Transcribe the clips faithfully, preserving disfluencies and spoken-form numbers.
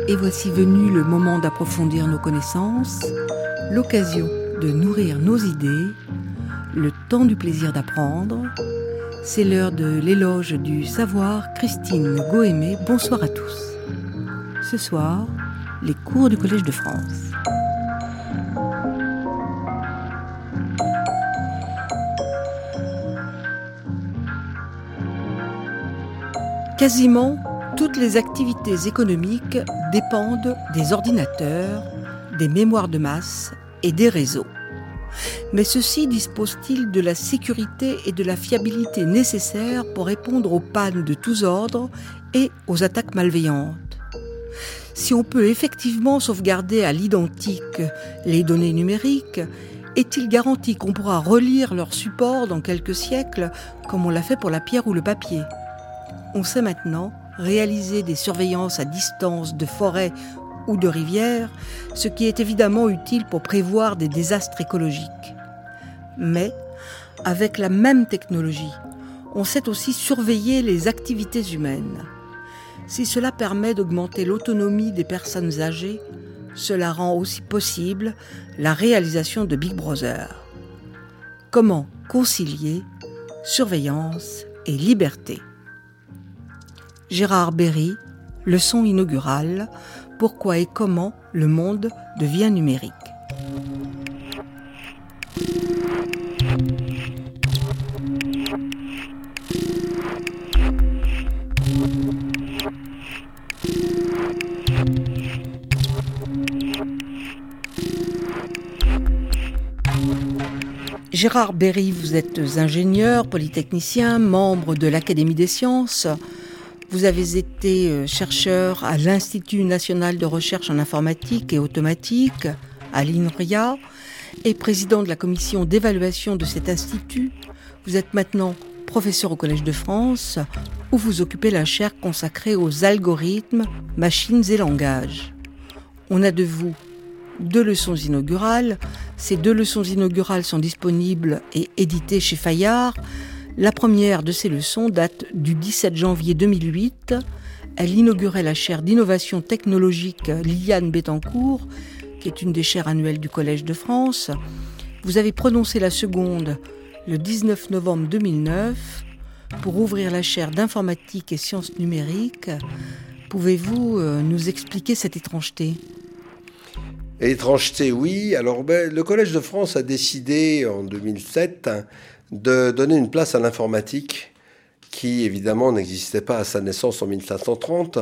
Et voici venu le moment d'approfondir nos connaissances, l'occasion de nourrir nos idées, le temps du plaisir d'apprendre. C'est l'heure de l'éloge du savoir. Christine Gohémé, bonsoir à tous. Ce soir, les cours du Collège de France. Quasiment toutes les activités économiques dépendent des ordinateurs, des mémoires de masse et des réseaux. Mais ceux-ci disposent-ils de la sécurité et de la fiabilité nécessaires pour répondre aux pannes de tous ordres et aux attaques malveillantes ? Si on peut effectivement sauvegarder à l'identique les données numériques, est-il garanti qu'on pourra relire leur support dans quelques siècles, comme on l'a fait pour la pierre ou le papier ? On sait maintenant réaliser des surveillances à distance de forêts ou de rivières, ce qui est évidemment utile pour prévoir des désastres écologiques. Mais, avec la même technologie, on sait aussi surveiller les activités humaines. Si cela permet d'augmenter l'autonomie des personnes âgées, cela rend aussi possible la réalisation de Big Brother. Comment concilier surveillance et liberté ? Gérard Berry, leçon inaugurale, pourquoi et comment le monde devient numérique. Gérard Berry, vous êtes ingénieur, polytechnicien, membre de l'Académie des sciences. Vous avez été chercheur à l'Institut national de recherche en informatique et automatique, à l'INRIA, et président de la commission d'évaluation de cet institut. Vous êtes maintenant professeur au Collège de France, où vous occupez la chaire consacrée aux algorithmes, machines et langages. On a de vous deux leçons inaugurales. Ces deux leçons inaugurales sont disponibles et éditées chez Fayard. La première de ces leçons date du dix-sept janvier deux mille huit. Elle inaugurait la chaire d'innovation technologique Liliane Bettencourt, qui est une des chaires annuelles du Collège de France. Vous avez prononcé la seconde le dix-neuf novembre deux mille neuf pour ouvrir la chaire d'informatique et sciences numériques. Pouvez-vous nous expliquer cette étrangeté ? Étrangeté, oui. Alors, ben, le Collège de France a décidé en deux mille sept de donner une place à l'informatique qui, évidemment, n'existait pas à sa naissance en mille cinq cent trente.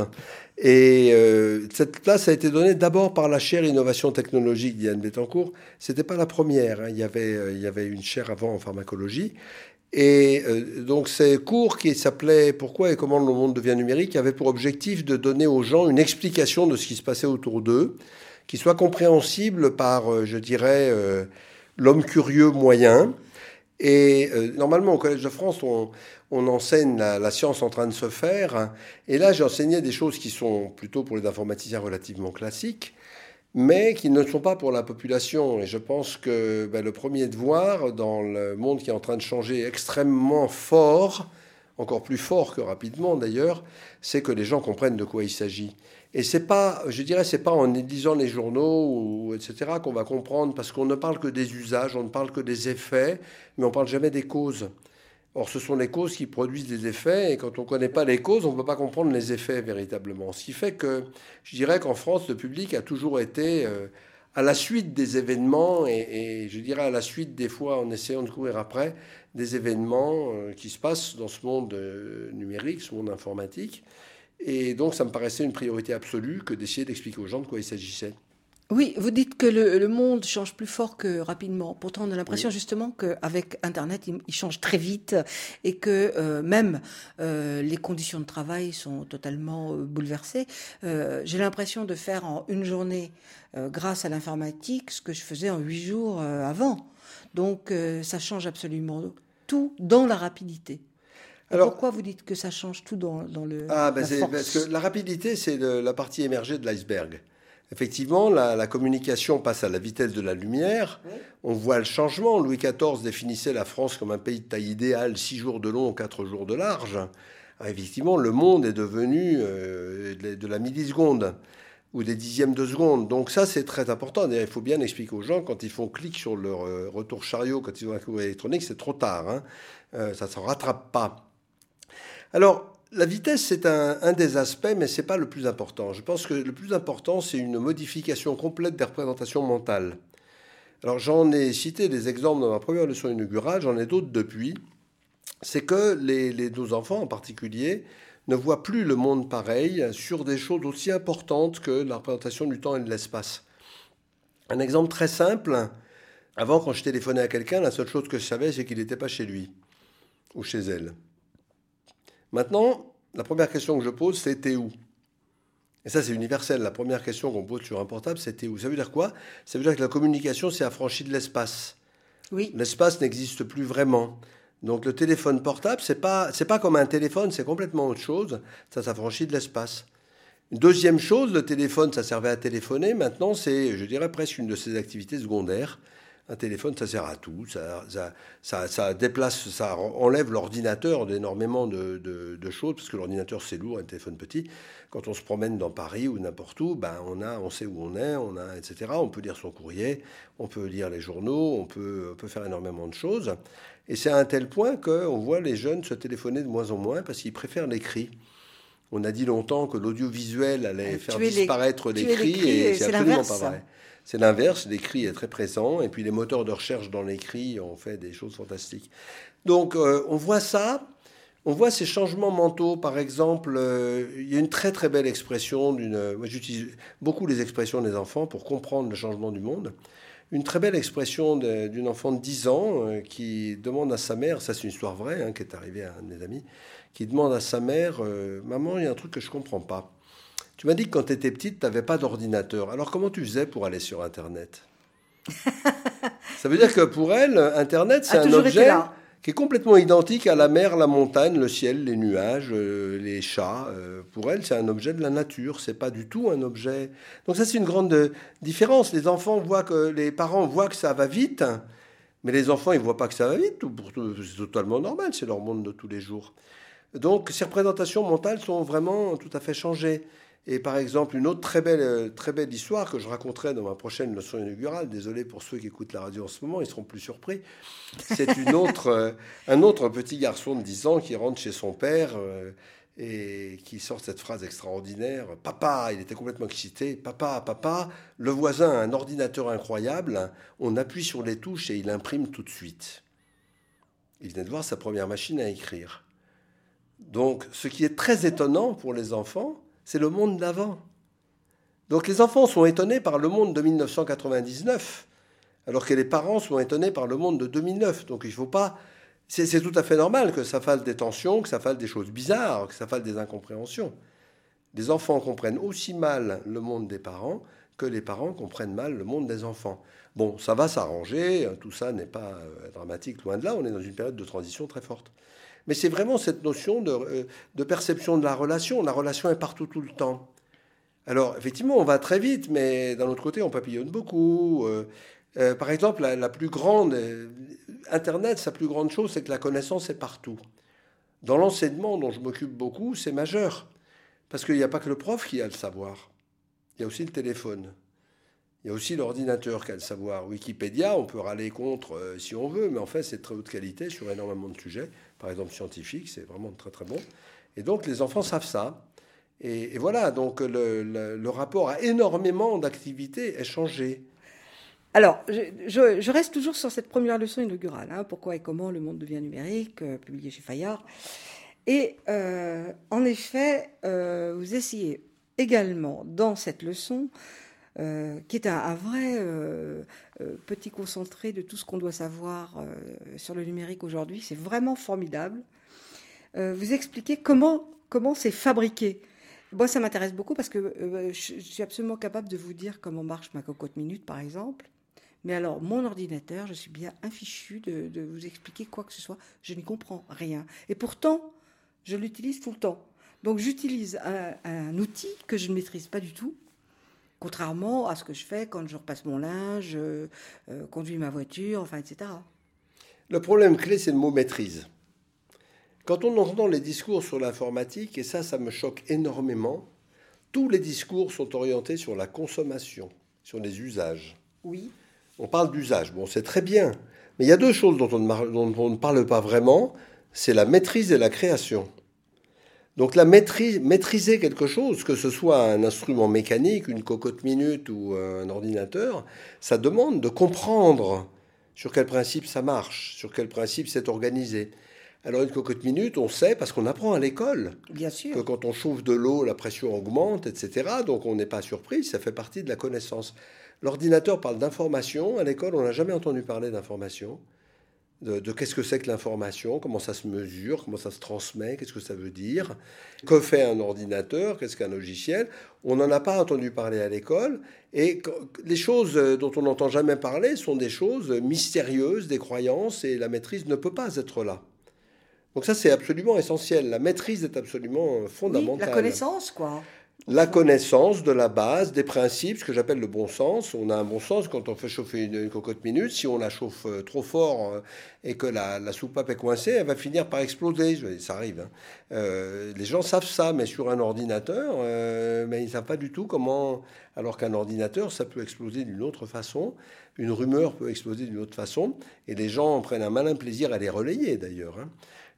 Et euh, cette place a été donnée d'abord par la chaire Innovation technologique d'Yann Bettencourt. C'était pas la première, hein. Il y avait, euh, il y avait une chaire avant en pharmacologie. Et euh, donc ces cours qui s'appelaient « Pourquoi et comment le monde devient numérique » avaient pour objectif de donner aux gens une explication de ce qui se passait autour d'eux, qui soit compréhensible par, euh, je dirais, euh, l'homme curieux moyen. Et euh, normalement, au Collège de France, on, on enseigne la, la science en train de se faire. Et là, j'ai enseigné des choses qui sont plutôt pour les informaticiens relativement classiques, mais qui ne sont pas pour la population. Et je pense que ben, le premier devoir, dans le monde qui est en train de changer extrêmement fort, encore plus fort que rapidement d'ailleurs, c'est que les gens comprennent de quoi il s'agit. Et c'est pas, je dirais, c'est pas en lisant les journaux ou et cetera qu'on va comprendre, parce qu'on ne parle que des usages, on ne parle que des effets, mais on parle jamais des causes. Or, ce sont les causes qui produisent des effets, et quand on ne connaît pas les causes, on ne peut pas comprendre les effets véritablement. Ce qui fait que, je dirais qu'en France, le public a toujours été euh, à la suite des événements, et, et je dirais à la suite des fois, en essayant de courir après, des événements euh, qui se passent dans ce monde euh, numérique, ce monde informatique. Et donc, ça me paraissait une priorité absolue que d'essayer d'expliquer aux gens de quoi il s'agissait. Oui, vous dites que le, le monde change plus fort que rapidement. Pourtant, on a l'impression oui. justement qu'avec Internet, il, il change très vite et que euh, même euh, les conditions de travail sont totalement euh, bouleversées. Euh, j'ai l'impression de faire en une journée, euh, grâce à l'informatique, ce que je faisais en huit jours euh, avant. Donc, euh, ça change absolument tout dans la rapidité. Alors, pourquoi vous dites que ça change tout dans, dans le ah, ben la c'est, force ? Parce que la rapidité, c'est le, la partie émergée de l'iceberg. Effectivement, la, la communication passe à la vitesse de la lumière. Oui. On voit le changement. Louis quatorze définissait la France comme un pays de taille idéale, six jours de long, quatre jours de large. Alors, effectivement, le monde est devenu euh, de la milliseconde. ou des dixièmes de seconde. Donc ça, c'est très important. D'ailleurs, il faut bien expliquer aux gens, quand ils font clic sur leur euh, retour chariot, quand ils ont un courrier électronique, c'est trop tard. Hein. Euh, ça ne s'en rattrape pas. Alors, la vitesse, c'est un, un des aspects, mais ce n'est pas le plus important. Je pense que le plus important, c'est une modification complète des représentations mentales. Alors, j'en ai cité des exemples dans ma première leçon inaugurale, j'en ai d'autres depuis. C'est que les, les nos enfants, en particulier, ne voient plus le monde pareil sur des choses aussi importantes que la représentation du temps et de l'espace. Un exemple très simple, avant, quand je téléphonais à quelqu'un, la seule chose que je savais, c'est qu'il n'était pas chez lui ou chez elle. Maintenant, la première question que je pose, c'est « t'es où ?» Et ça, c'est universel. La première question qu'on pose sur un portable, c'est « t'es où ?» Ça veut dire quoi? Ça veut dire que la communication s'est affranchie de l'espace. Oui. L'espace n'existe plus vraiment. Donc le téléphone portable, c'est pas, c'est pas comme un téléphone, c'est complètement autre chose. Ça s'affranchit de l'espace. Une deuxième chose, le téléphone, ça servait à téléphoner. Maintenant, c'est, je dirais, presque une de ses activités secondaires. Un téléphone, ça sert à tout. Ça, ça, ça, ça déplace, ça enlève l'ordinateur d'énormément de, de, de choses, parce que l'ordinateur, c'est lourd, un téléphone petit. Quand on se promène dans Paris ou n'importe où, ben, on, a, on sait où on est, on a, et cetera. On peut lire son courrier, on peut lire les journaux, on peut, on peut faire énormément de choses. Et c'est à un tel point qu'on voit les jeunes se téléphoner de moins en moins, parce qu'ils préfèrent l'écrit. On a dit longtemps que l'audiovisuel allait euh, faire disparaître les, l'écrit, et, et c'est, c'est absolument pas vrai. Ça. C'est l'inverse, l'écrit est très présent, et puis les moteurs de recherche dans l'écrit ont fait des choses fantastiques. Donc euh, on voit ça, on voit ces changements mentaux. Par exemple, euh, il y a une très très belle expression, d'une, moi j'utilise beaucoup les expressions des enfants pour comprendre le changement du monde. Une très belle expression de, d'une enfant de dix ans euh, qui demande à sa mère, ça c'est une histoire vraie, hein, qui est arrivée à un de mes amis, qui demande à sa mère, euh, « Maman, il y a un truc que je ne comprends pas. Tu m'as dit que quand tu étais petite, tu n'avais pas d'ordinateur. Alors comment tu faisais pour aller sur Internet ?» Ça veut dire que pour elle, Internet, c'est un objet qui est complètement identique à la mer, la montagne, le ciel, les nuages, euh, les chats. Euh, pour elle, c'est un objet de la nature. C'est pas du tout un objet. Donc ça, c'est une grande différence. Les enfants voient que les parents voient que ça va vite, mais les enfants, ils voient pas que ça va vite. C'est totalement normal. C'est leur monde de tous les jours. Donc ces représentations mentales sont vraiment tout à fait changées. Et par exemple, une autre très belle, très belle histoire que je raconterai dans ma prochaine leçon inaugurale, désolé pour ceux qui écoutent la radio en ce moment, ils seront plus surpris, c'est une autre, euh, un autre petit garçon de dix ans qui rentre chez son père euh, et qui sort cette phrase extraordinaire. « Papa », il était complètement excité, « Papa, papa, le voisin a un ordinateur incroyable, on appuie sur les touches et il imprime tout de suite. » Il venait de voir sa première machine à écrire. Donc, ce qui est très étonnant pour les enfants, c'est le monde d'avant. Donc les enfants sont étonnés par le monde de mille neuf cent quatre-vingt-dix-neuf, alors que les parents sont étonnés par le monde de deux mille neuf. Donc il faut pas... C'est, c'est tout à fait normal que ça fasse des tensions, que ça fasse des choses bizarres, que ça fasse des incompréhensions. Les enfants comprennent aussi mal le monde des parents que les parents comprennent mal le monde des enfants. Bon, ça va s'arranger, tout ça n'est pas dramatique, loin de là, on est dans une période de transition très forte. Mais c'est vraiment cette notion de, de perception de la relation. La relation est partout tout le temps. Alors, effectivement, on va très vite, mais d'un autre côté, on papillonne beaucoup. Euh, euh, par exemple, la, la plus grande... Euh, Internet, sa plus grande chose, c'est que la connaissance est partout. Dans l'enseignement, dont je m'occupe beaucoup, c'est majeur. Parce qu'il n'y a pas que le prof qui a le savoir. Il y a aussi le téléphone. Il y a aussi l'ordinateur qui a le savoir. Wikipédia, on peut râler contre euh, si on veut, mais en fait, c'est de très haute qualité sur énormément de sujets. Par exemple, scientifique, c'est vraiment très très bon. Et donc, les enfants savent ça. Et, et voilà, donc le, le, le rapport à énormément d'activités est changé. Alors, je, je, je reste toujours sur cette première leçon inaugurale. Hein, pourquoi et comment le monde devient numérique, euh, publié chez Fayard. Et euh, en effet, euh, vous essayez également dans cette leçon... Euh, qui est un, un vrai euh, euh, petit concentré de tout ce qu'on doit savoir euh, sur le numérique aujourd'hui. C'est vraiment formidable. Euh, vous expliquez comment, comment c'est fabriqué. Moi, ça m'intéresse beaucoup parce que euh, je, je suis absolument capable de vous dire comment marche ma cocotte minute, par exemple. Mais alors, mon ordinateur, je suis bien infichu de, de vous expliquer quoi que ce soit. Je n'y comprends rien. Et pourtant, je l'utilise tout le temps. Donc, j'utilise un, un outil que je ne maîtrise pas du tout. Contrairement à ce que je fais quand je repasse mon linge, euh, euh, conduis ma voiture, enfin, et cetera. Le problème clé, c'est le mot maîtrise. Quand on entend les discours sur l'informatique, et ça, ça me choque énormément, tous les discours sont orientés sur la consommation, sur les usages. Oui. On parle d'usage, bon, c'est très bien. Mais il y a deux choses dont on, ne, dont on ne parle pas vraiment, c'est la maîtrise et la création. Donc la maîtrise, maîtriser quelque chose, que ce soit un instrument mécanique, une cocotte-minute ou un ordinateur, ça demande de comprendre sur quel principe ça marche, sur quel principe c'est organisé. Alors une cocotte-minute, on sait, parce qu'on apprend à l'école, Bien sûr, que quand on chauffe de l'eau, la pression augmente, et cetera. Donc on n'est pas surpris, ça fait partie de la connaissance. L'ordinateur parle d'information. À l'école, on n'a jamais entendu parler d'information. De, de qu'est-ce que c'est que l'information, comment ça se mesure, comment ça se transmet, qu'est-ce que ça veut dire, que fait un ordinateur, qu'est-ce qu'un logiciel. On n'en a pas entendu parler à l'école. Et les choses dont on n'entend jamais parler sont des choses mystérieuses, des croyances, et la maîtrise ne peut pas être là. Donc ça, c'est absolument essentiel. La maîtrise est absolument fondamentale. oui, la connaissance, quoi. La connaissance de la base, des principes, ce que j'appelle le bon sens. On a un bon sens quand on fait chauffer une, une cocotte-minute. Si on la chauffe trop fort euh, et que la, la soupape est coincée, elle va finir par exploser. Ça arrive. Hein. Euh, les gens savent ça, mais sur un ordinateur, euh, mais ils ne savent pas du tout comment... Alors qu'un ordinateur, ça peut exploser d'une autre façon. Une rumeur peut exploser d'une autre façon. Et les gens prennent un malin plaisir à les relayer, d'ailleurs. Hein.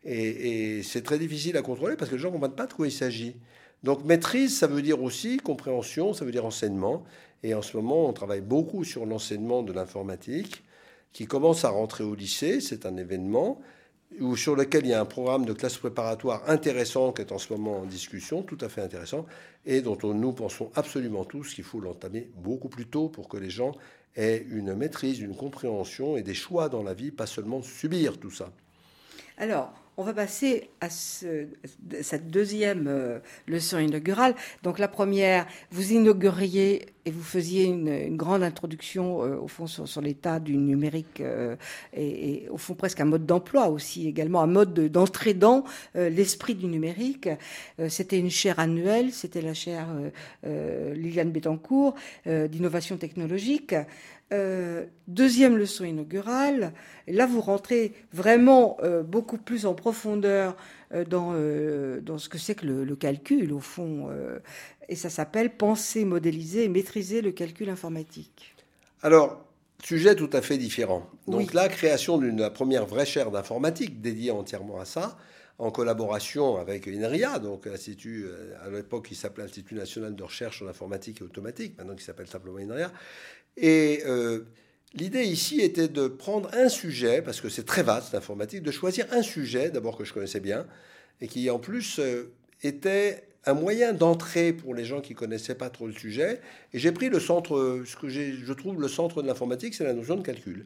Et, et c'est très difficile à contrôler parce que les gens ne comprennent pas de quoi il s'agit. Donc maîtrise, ça veut dire aussi compréhension, ça veut dire enseignement. Et en ce moment, on travaille beaucoup sur l'enseignement de l'informatique qui commence à rentrer au lycée. C'est un événement où, sur lequel il y a un programme de classe préparatoire intéressant qui est en ce moment en discussion, tout à fait intéressant, et dont on, nous pensons absolument tous qu'il faut l'entamer beaucoup plus tôt pour que les gens aient une maîtrise, une compréhension et des choix dans la vie, pas seulement subir tout ça. Alors, on va passer à ce, cette deuxième euh, leçon inaugurale. Donc la première, vous inauguriez et vous faisiez une, une grande introduction euh, au fond sur, sur l'état du numérique euh, et, et au fond presque un mode d'emploi aussi, également un mode de, d'entrée dans euh, l'esprit du numérique. Euh, c'était une chaire annuelle, c'était la chaire euh, euh, Liliane Bettencourt euh, d'innovation technologique. Euh, deuxième leçon inaugurale, et là vous rentrez vraiment euh, beaucoup plus en profondeur euh, dans, euh, dans ce que c'est que le, le calcul au fond, euh, et ça s'appelle penser, modéliser et maîtriser le calcul informatique. Alors, sujet tout à fait différent. Donc oui. la création d'une la première vraie chaire d'informatique dédiée entièrement à ça, en collaboration avec INRIA, donc l'Institut, à l'époque il s'appelait Institut National de Recherche en Informatique et Automatique, maintenant il s'appelle simplement INRIA. Et euh, l'idée ici était de prendre un sujet, parce que c'est très vaste l'informatique, de choisir un sujet, d'abord que je connaissais bien, et qui en plus euh, était un moyen d'entrée pour les gens qui ne connaissaient pas trop le sujet. Et j'ai pris le centre, ce que j'ai, je trouve le centre de l'informatique, c'est la notion de calcul.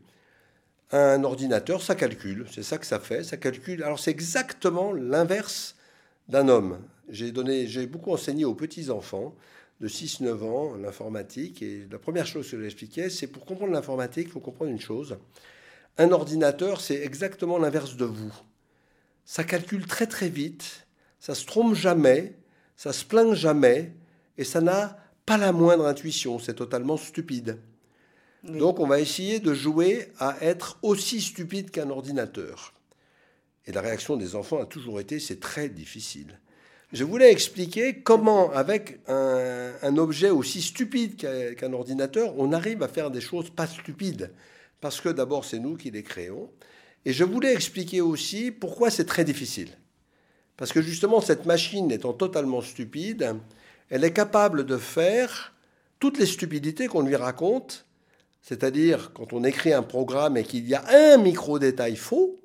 Un ordinateur, ça calcule, c'est ça que ça fait, ça calcule. Alors c'est exactement l'inverse d'un homme. J'ai donné, j'ai beaucoup enseigné aux petits-enfants de six neuf ans l'informatique, et la première chose que j'expliquais, c'est pour comprendre l'informatique, il faut comprendre une chose. Un ordinateur, c'est exactement l'inverse de vous. Ça calcule très très vite, ça se trompe jamais, ça se plaint jamais, et ça n'a pas la moindre intuition, c'est totalement stupide. Oui. Donc on va essayer de jouer à être aussi stupide qu'un ordinateur. Et la réaction des enfants a toujours été, c'est très difficile. Je voulais expliquer comment, avec un, un objet aussi stupide qu'un, qu'un ordinateur, on arrive à faire des choses pas stupides. Parce que d'abord, c'est nous qui les créons. Et je voulais expliquer aussi pourquoi c'est très difficile. Parce que justement, cette machine étant totalement stupide, elle est capable de faire toutes les stupidités qu'on lui raconte. C'est-à-dire, quand on écrit un programme et qu'il y a un micro-détail faux,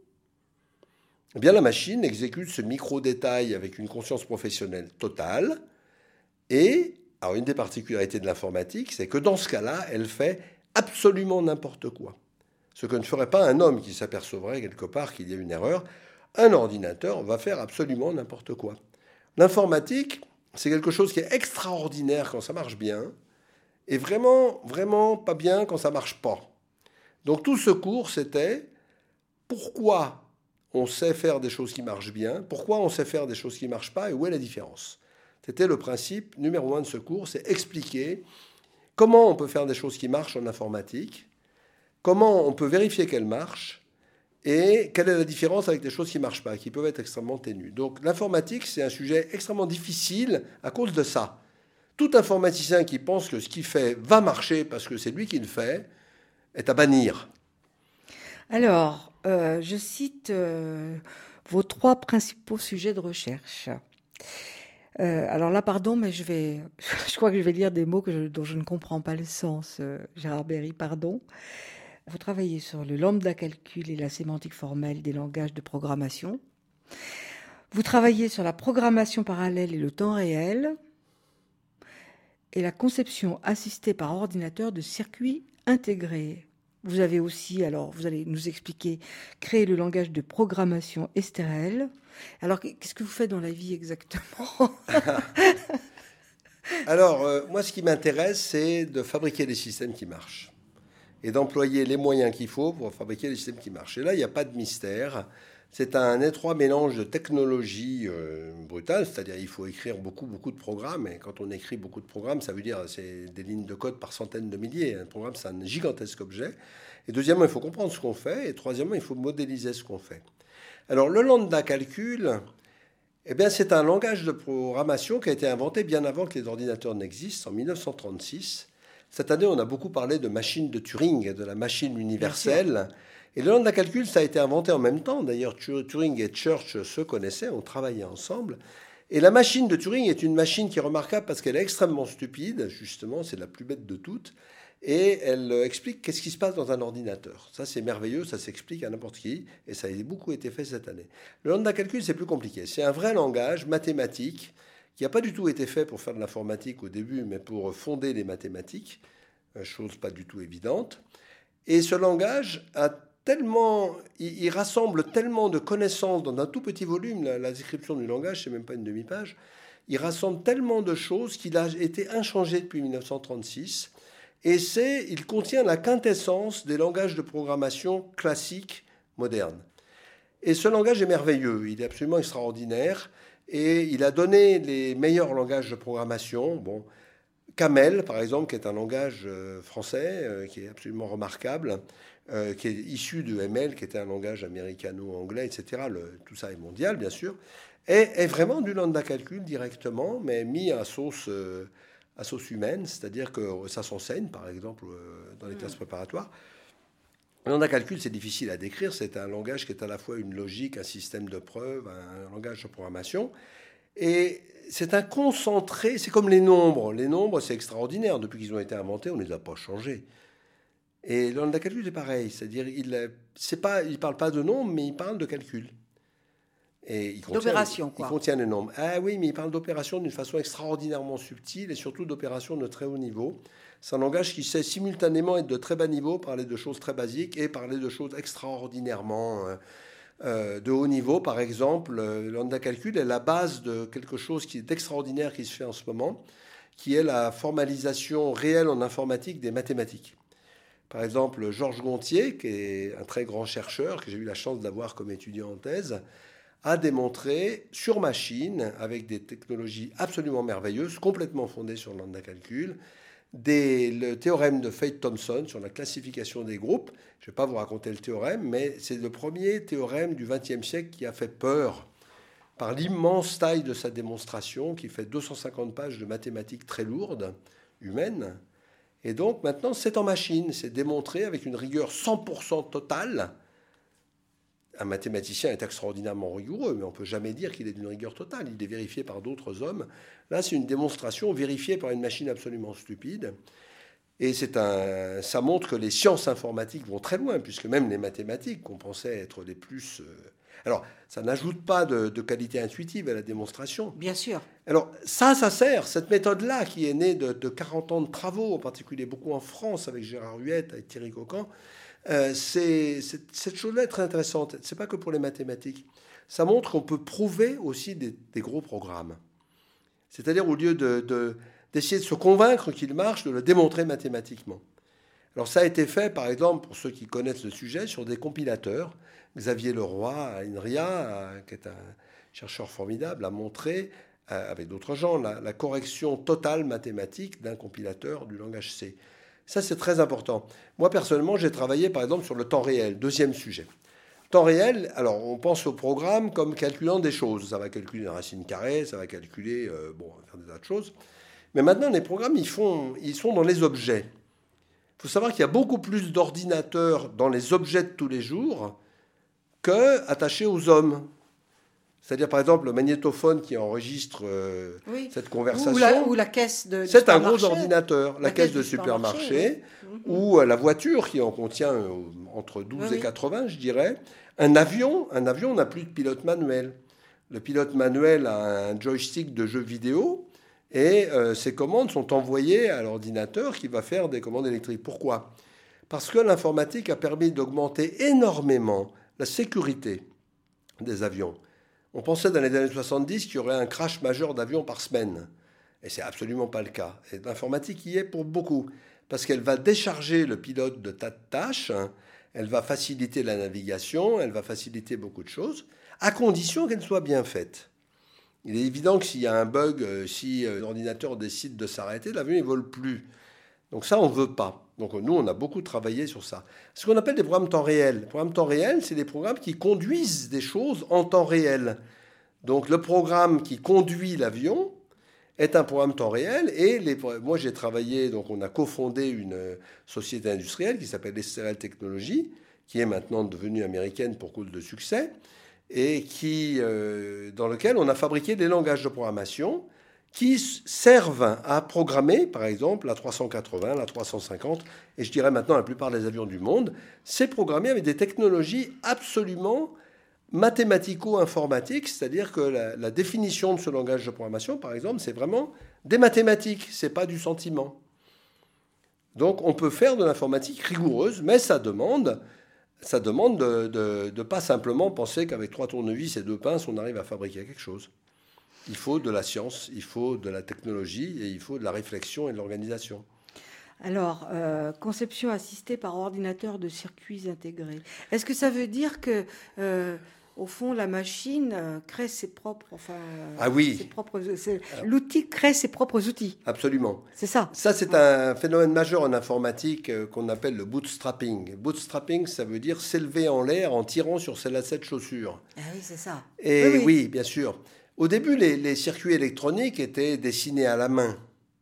eh bien, la machine exécute ce micro-détail avec une conscience professionnelle totale. Et, alors une des particularités de l'informatique, c'est que dans ce cas-là, elle fait absolument n'importe quoi. Ce que ne ferait pas un homme qui s'apercevrait quelque part qu'il y a une erreur. Un ordinateur va faire absolument n'importe quoi. L'informatique, c'est quelque chose qui est extraordinaire quand ça marche bien, et vraiment, vraiment pas bien quand ça marche pas. Donc tout ce cours, c'était pourquoi on sait faire des choses qui marchent bien, pourquoi on sait faire des choses qui ne marchent pas et où est la différence. C'était le principe numéro un de ce cours, c'est expliquer comment on peut faire des choses qui marchent en informatique, comment on peut vérifier qu'elles marchent et quelle est la différence avec des choses qui ne marchent pas, qui peuvent être extrêmement ténues. Donc l'informatique, c'est un sujet extrêmement difficile à cause de ça. tout informaticien qui pense que ce qu'il fait va marcher parce que c'est lui qui le fait est à bannir. Alors, euh, je cite euh, vos trois principaux sujets de recherche. Euh, alors là, pardon, mais je vais, je crois que je vais lire des mots que je, dont je ne comprends pas le sens. Euh, Gérard Berry, pardon. Vous travaillez sur le lambda calcul et la sémantique formelle des langages de programmation. Vous travaillez sur la programmation parallèle et le temps réel et la conception assistée par ordinateur de circuits intégrés. Vous avez aussi, alors vous allez nous expliquer, créer le langage de programmation S T R L. Alors, qu'est-ce que vous faites dans la vie exactement? Alors, euh, moi, ce qui m'intéresse, c'est de fabriquer des systèmes qui marchent et d'employer les moyens qu'il faut pour fabriquer des systèmes qui marchent. Et là, il n'y a pas de mystère. C'est un étroit mélange de technologie euh, brutale, c'est-à-dire il faut écrire beaucoup, beaucoup de programmes. Et quand on écrit beaucoup de programmes, ça veut dire c'est des lignes de code par centaines de milliers. Un programme, c'est un gigantesque objet. Et deuxièmement, il faut comprendre ce qu'on fait. Et troisièmement, il faut modéliser ce qu'on fait. Alors, le lambda calcul, eh bien, c'est un langage de programmation qui a été inventé bien avant que les ordinateurs n'existent, en mille neuf cent trente-six. Cette année, on a beaucoup parlé de machine de Turing, de la machine universelle. Et le lambda calcul, ça a été inventé en même temps. D'ailleurs, Turing et Church se connaissaient, ont travaillé ensemble. Et la machine de Turing est une machine qui est remarquable parce qu'elle est extrêmement stupide, justement, c'est la plus bête de toutes. Et elle explique qu'est-ce qui se passe dans un ordinateur. Ça, c'est merveilleux, ça s'explique à n'importe qui. Et ça a beaucoup été fait cette année. Le lambda calcul, c'est plus compliqué. C'est un vrai langage mathématique qui n'a pas du tout été fait pour faire de l'informatique au début, mais pour fonder les mathématiques, chose pas du tout évidente. Et ce langage a tellement, il, il rassemble tellement de connaissances dans un tout petit volume. La, la description du langage, c'est même pas une demi-page. Il rassemble tellement de choses qu'il a été inchangé depuis mille neuf cent trente-six. Et c'est, il contient la quintessence des langages de programmation classiques modernes. Et ce langage est merveilleux, il est absolument extraordinaire. Et il a donné les meilleurs langages de programmation. Bon, Camel, par exemple, qui est un langage français, euh, qui est absolument remarquable, euh, qui est issu de M L, qui était un langage américano-anglais, et cetera. Le, tout ça est mondial, bien sûr. Et est vraiment du lambda calcul directement, mais mis à sauce, euh, à sauce humaine, c'est-à-dire que ça s'enseigne, par exemple, euh, dans les classes préparatoires. Le lambda calcul, c'est difficile à décrire. C'est un langage qui est à la fois une logique, un système de preuves, un langage de programmation. Et c'est un concentré, c'est comme les nombres. Les nombres, c'est extraordinaire. Depuis qu'ils ont été inventés, on ne les a pas changés. Et le lambda calcul, c'est pareil. C'est-à-dire, il ne parle pas de nombres, mais il parle de calcul. D'opération, quoi. Il contient les nombres. Ah oui, mais il parle d'opérations d'une façon extraordinairement subtile et surtout d'opérations de très haut niveau. C'est un langage qui sait simultanément être de très bas niveau, parler de choses très basiques et parler de choses extraordinairement euh, euh, de haut niveau. Par exemple, le lambda calcul est la base de quelque chose qui est extraordinaire qui se fait en ce moment, qui est la formalisation réelle en informatique des mathématiques. Par exemple, Georges Gontier, qui est un très grand chercheur, que j'ai eu la chance d'avoir comme étudiant en thèse, a démontré sur machine, avec des technologies absolument merveilleuses, complètement fondées sur le lambda calcul, des, le théorème de Feit-Thomson sur la classification des groupes. Je ne vais pas vous raconter le théorème, mais c'est le premier théorème du vingtième siècle qui a fait peur par l'immense taille de sa démonstration, qui fait deux cent cinquante pages de mathématiques très lourdes, humaines. Et donc maintenant, c'est en machine, c'est démontré avec une rigueur cent pour cent totale. Un mathématicien est extraordinairement rigoureux, mais on ne peut jamais dire qu'il est d'une rigueur totale. Il est vérifié par d'autres hommes. Là, c'est une démonstration vérifiée par une machine absolument stupide. Et c'est un, ça montre que les sciences informatiques vont très loin, puisque même les mathématiques, qu'on pensait être les plus... Euh... Alors, ça n'ajoute pas de, de qualité intuitive à la démonstration. Bien sûr. Alors, ça, ça sert. Cette méthode-là, qui est née de, de quarante ans de travaux, en particulier beaucoup en France, avec Gérard Huette, avec Thierry Coquan, Euh, c'est, c'est, cette chose-là est très intéressante. Ce n'est pas que pour les mathématiques. Ça montre qu'on peut prouver aussi des, des gros programmes. C'est-à-dire, au lieu de, de, d'essayer de se convaincre qu'il marche, de le démontrer mathématiquement. Alors, ça a été fait, par exemple, pour ceux qui connaissent le sujet, sur des compilateurs. Xavier Leroy à INRIA, qui est un chercheur formidable, a montré, avec d'autres gens, la, la correction totale mathématique d'un compilateur du langage C. Ça, c'est très important. Moi, personnellement, j'ai travaillé, par exemple, sur le temps réel, deuxième sujet. Temps réel, alors, on pense au programme comme calculant des choses. Ça va calculer une racine carrée, ça va calculer, euh, bon, on va faire des tas de choses. Mais maintenant, les programmes, ils, font, ils sont dans les objets. Il faut savoir qu'il y a beaucoup plus d'ordinateurs dans les objets de tous les jours qu'attachés aux hommes. C'est-à-dire, par exemple, le magnétophone qui enregistre euh, oui. cette conversation. Ou la, ou la caisse de C'est un gros ordinateur. La, la caisse, caisse de supermarché, supermarché oui. Ou euh, la voiture qui en contient euh, entre douze oui, et quatre-vingts, je dirais. Un avion, un avion n'a plus de pilote manuel. Le pilote manuel a un joystick de jeu vidéo et euh, ses commandes sont envoyées à l'ordinateur qui va faire des commandes électriques. Pourquoi ? Parce que l'informatique a permis d'augmenter énormément la sécurité des avions. On pensait dans les années soixante-dix qu'il y aurait un crash majeur d'avions par semaine. Et ce n'est absolument pas le cas. Et l'informatique y est pour beaucoup. Parce qu'elle va décharger le pilote de tas de tâches, elle va faciliter la navigation, elle va faciliter beaucoup de choses, à condition qu'elle soit bien faite. Il est évident que s'il y a un bug, euh, si euh, l'ordinateur décide de s'arrêter, l'avion ne vole plus. Donc ça, on ne veut pas. Donc nous, on a beaucoup travaillé sur ça. Ce qu'on appelle des programmes temps réel. Les programmes temps réel, c'est des programmes qui conduisent des choses en temps réel. Donc le programme qui conduit l'avion est un programme temps réel. Et les, moi, j'ai travaillé, donc on a cofondé une société industrielle qui s'appelle S R L Technologies, qui est maintenant devenue américaine pour cause de succès, et qui, euh, dans lequel on a fabriqué des langages de programmation qui servent à programmer, par exemple, la trois cent quatre-vingts, la trois cent cinquante, et je dirais maintenant la plupart des avions du monde. C'est programmé avec des technologies absolument mathématico-informatiques, c'est-à-dire que la, la définition de ce langage de programmation, par exemple, c'est vraiment des mathématiques, c'est pas du sentiment. Donc on peut faire de l'informatique rigoureuse, mais ça demande, ça demande de ne pas simplement penser qu'avec trois tournevis et deux pinces, on arrive à fabriquer quelque chose. Il faut de la science, il faut de la technologie et il faut de la réflexion et de l'organisation. Alors, euh, conception assistée par ordinateur de circuits intégrés. Est-ce que ça veut dire que, euh, au fond, la machine euh, crée ses propres, enfin, ah oui, ses propres, l'outil crée ses propres outils. Absolument. C'est ça. Ça, c'est un phénomène majeur en informatique euh, qu'on appelle le bootstrapping. Bootstrapping, ça veut dire s'élever en l'air en tirant sur ses lacets de chaussures. Ah oui, c'est ça. Et oui, oui. oui, bien sûr. Au début, les, les circuits électroniques étaient dessinés à la main,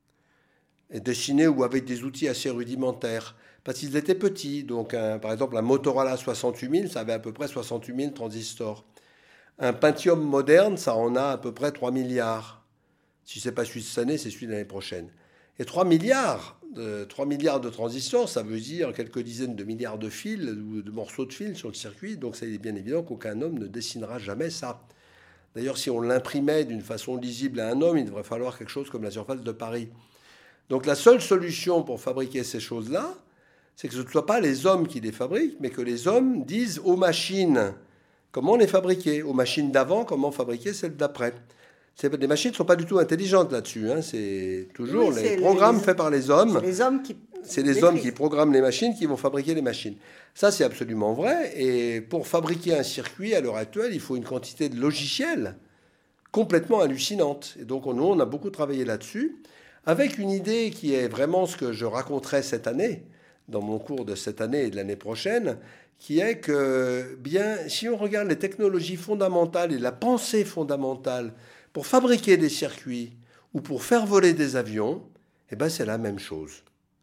et dessinés ou avec des outils assez rudimentaires, parce qu'ils étaient petits. Donc, un, par exemple, un Motorola soixante-huit mille, ça avait à peu près soixante-huit mille transistors. Un Pentium moderne, ça en a à peu près trois milliards. Si ce n'est pas celui de cette année, c'est celui de l'année prochaine. Et trois milliards, de, trois milliards de transistors, ça veut dire quelques dizaines de milliards de fils ou de morceaux de fils sur le circuit. Donc, c'est bien évident qu'aucun homme ne dessinera jamais ça. D'ailleurs, si on l'imprimait d'une façon lisible à un homme, il devrait falloir quelque chose comme la surface de Paris. Donc la seule solution pour fabriquer ces choses-là, c'est que ce ne soit pas les hommes qui les fabriquent, mais que les hommes disent aux machines comment les fabriquer, aux machines d'avant, comment fabriquer celles d'après. Les machines ne sont pas du tout intelligentes là-dessus. Hein. C'est toujours oui, les programmes les, faits par les hommes. C'est les hommes qui... C'est les hommes qui programment les machines qui vont fabriquer les machines. Ça, c'est absolument vrai. Et pour fabriquer un circuit, à l'heure actuelle, il faut une quantité de logiciels complètement hallucinante. Et donc, nous, on a beaucoup travaillé là-dessus, avec une idée qui est vraiment ce que je raconterai cette année, dans mon cours de cette année et de l'année prochaine, qui est que, bien, si on regarde les technologies fondamentales et la pensée fondamentale pour fabriquer des circuits ou pour faire voler des avions, eh ben, c'est la même chose.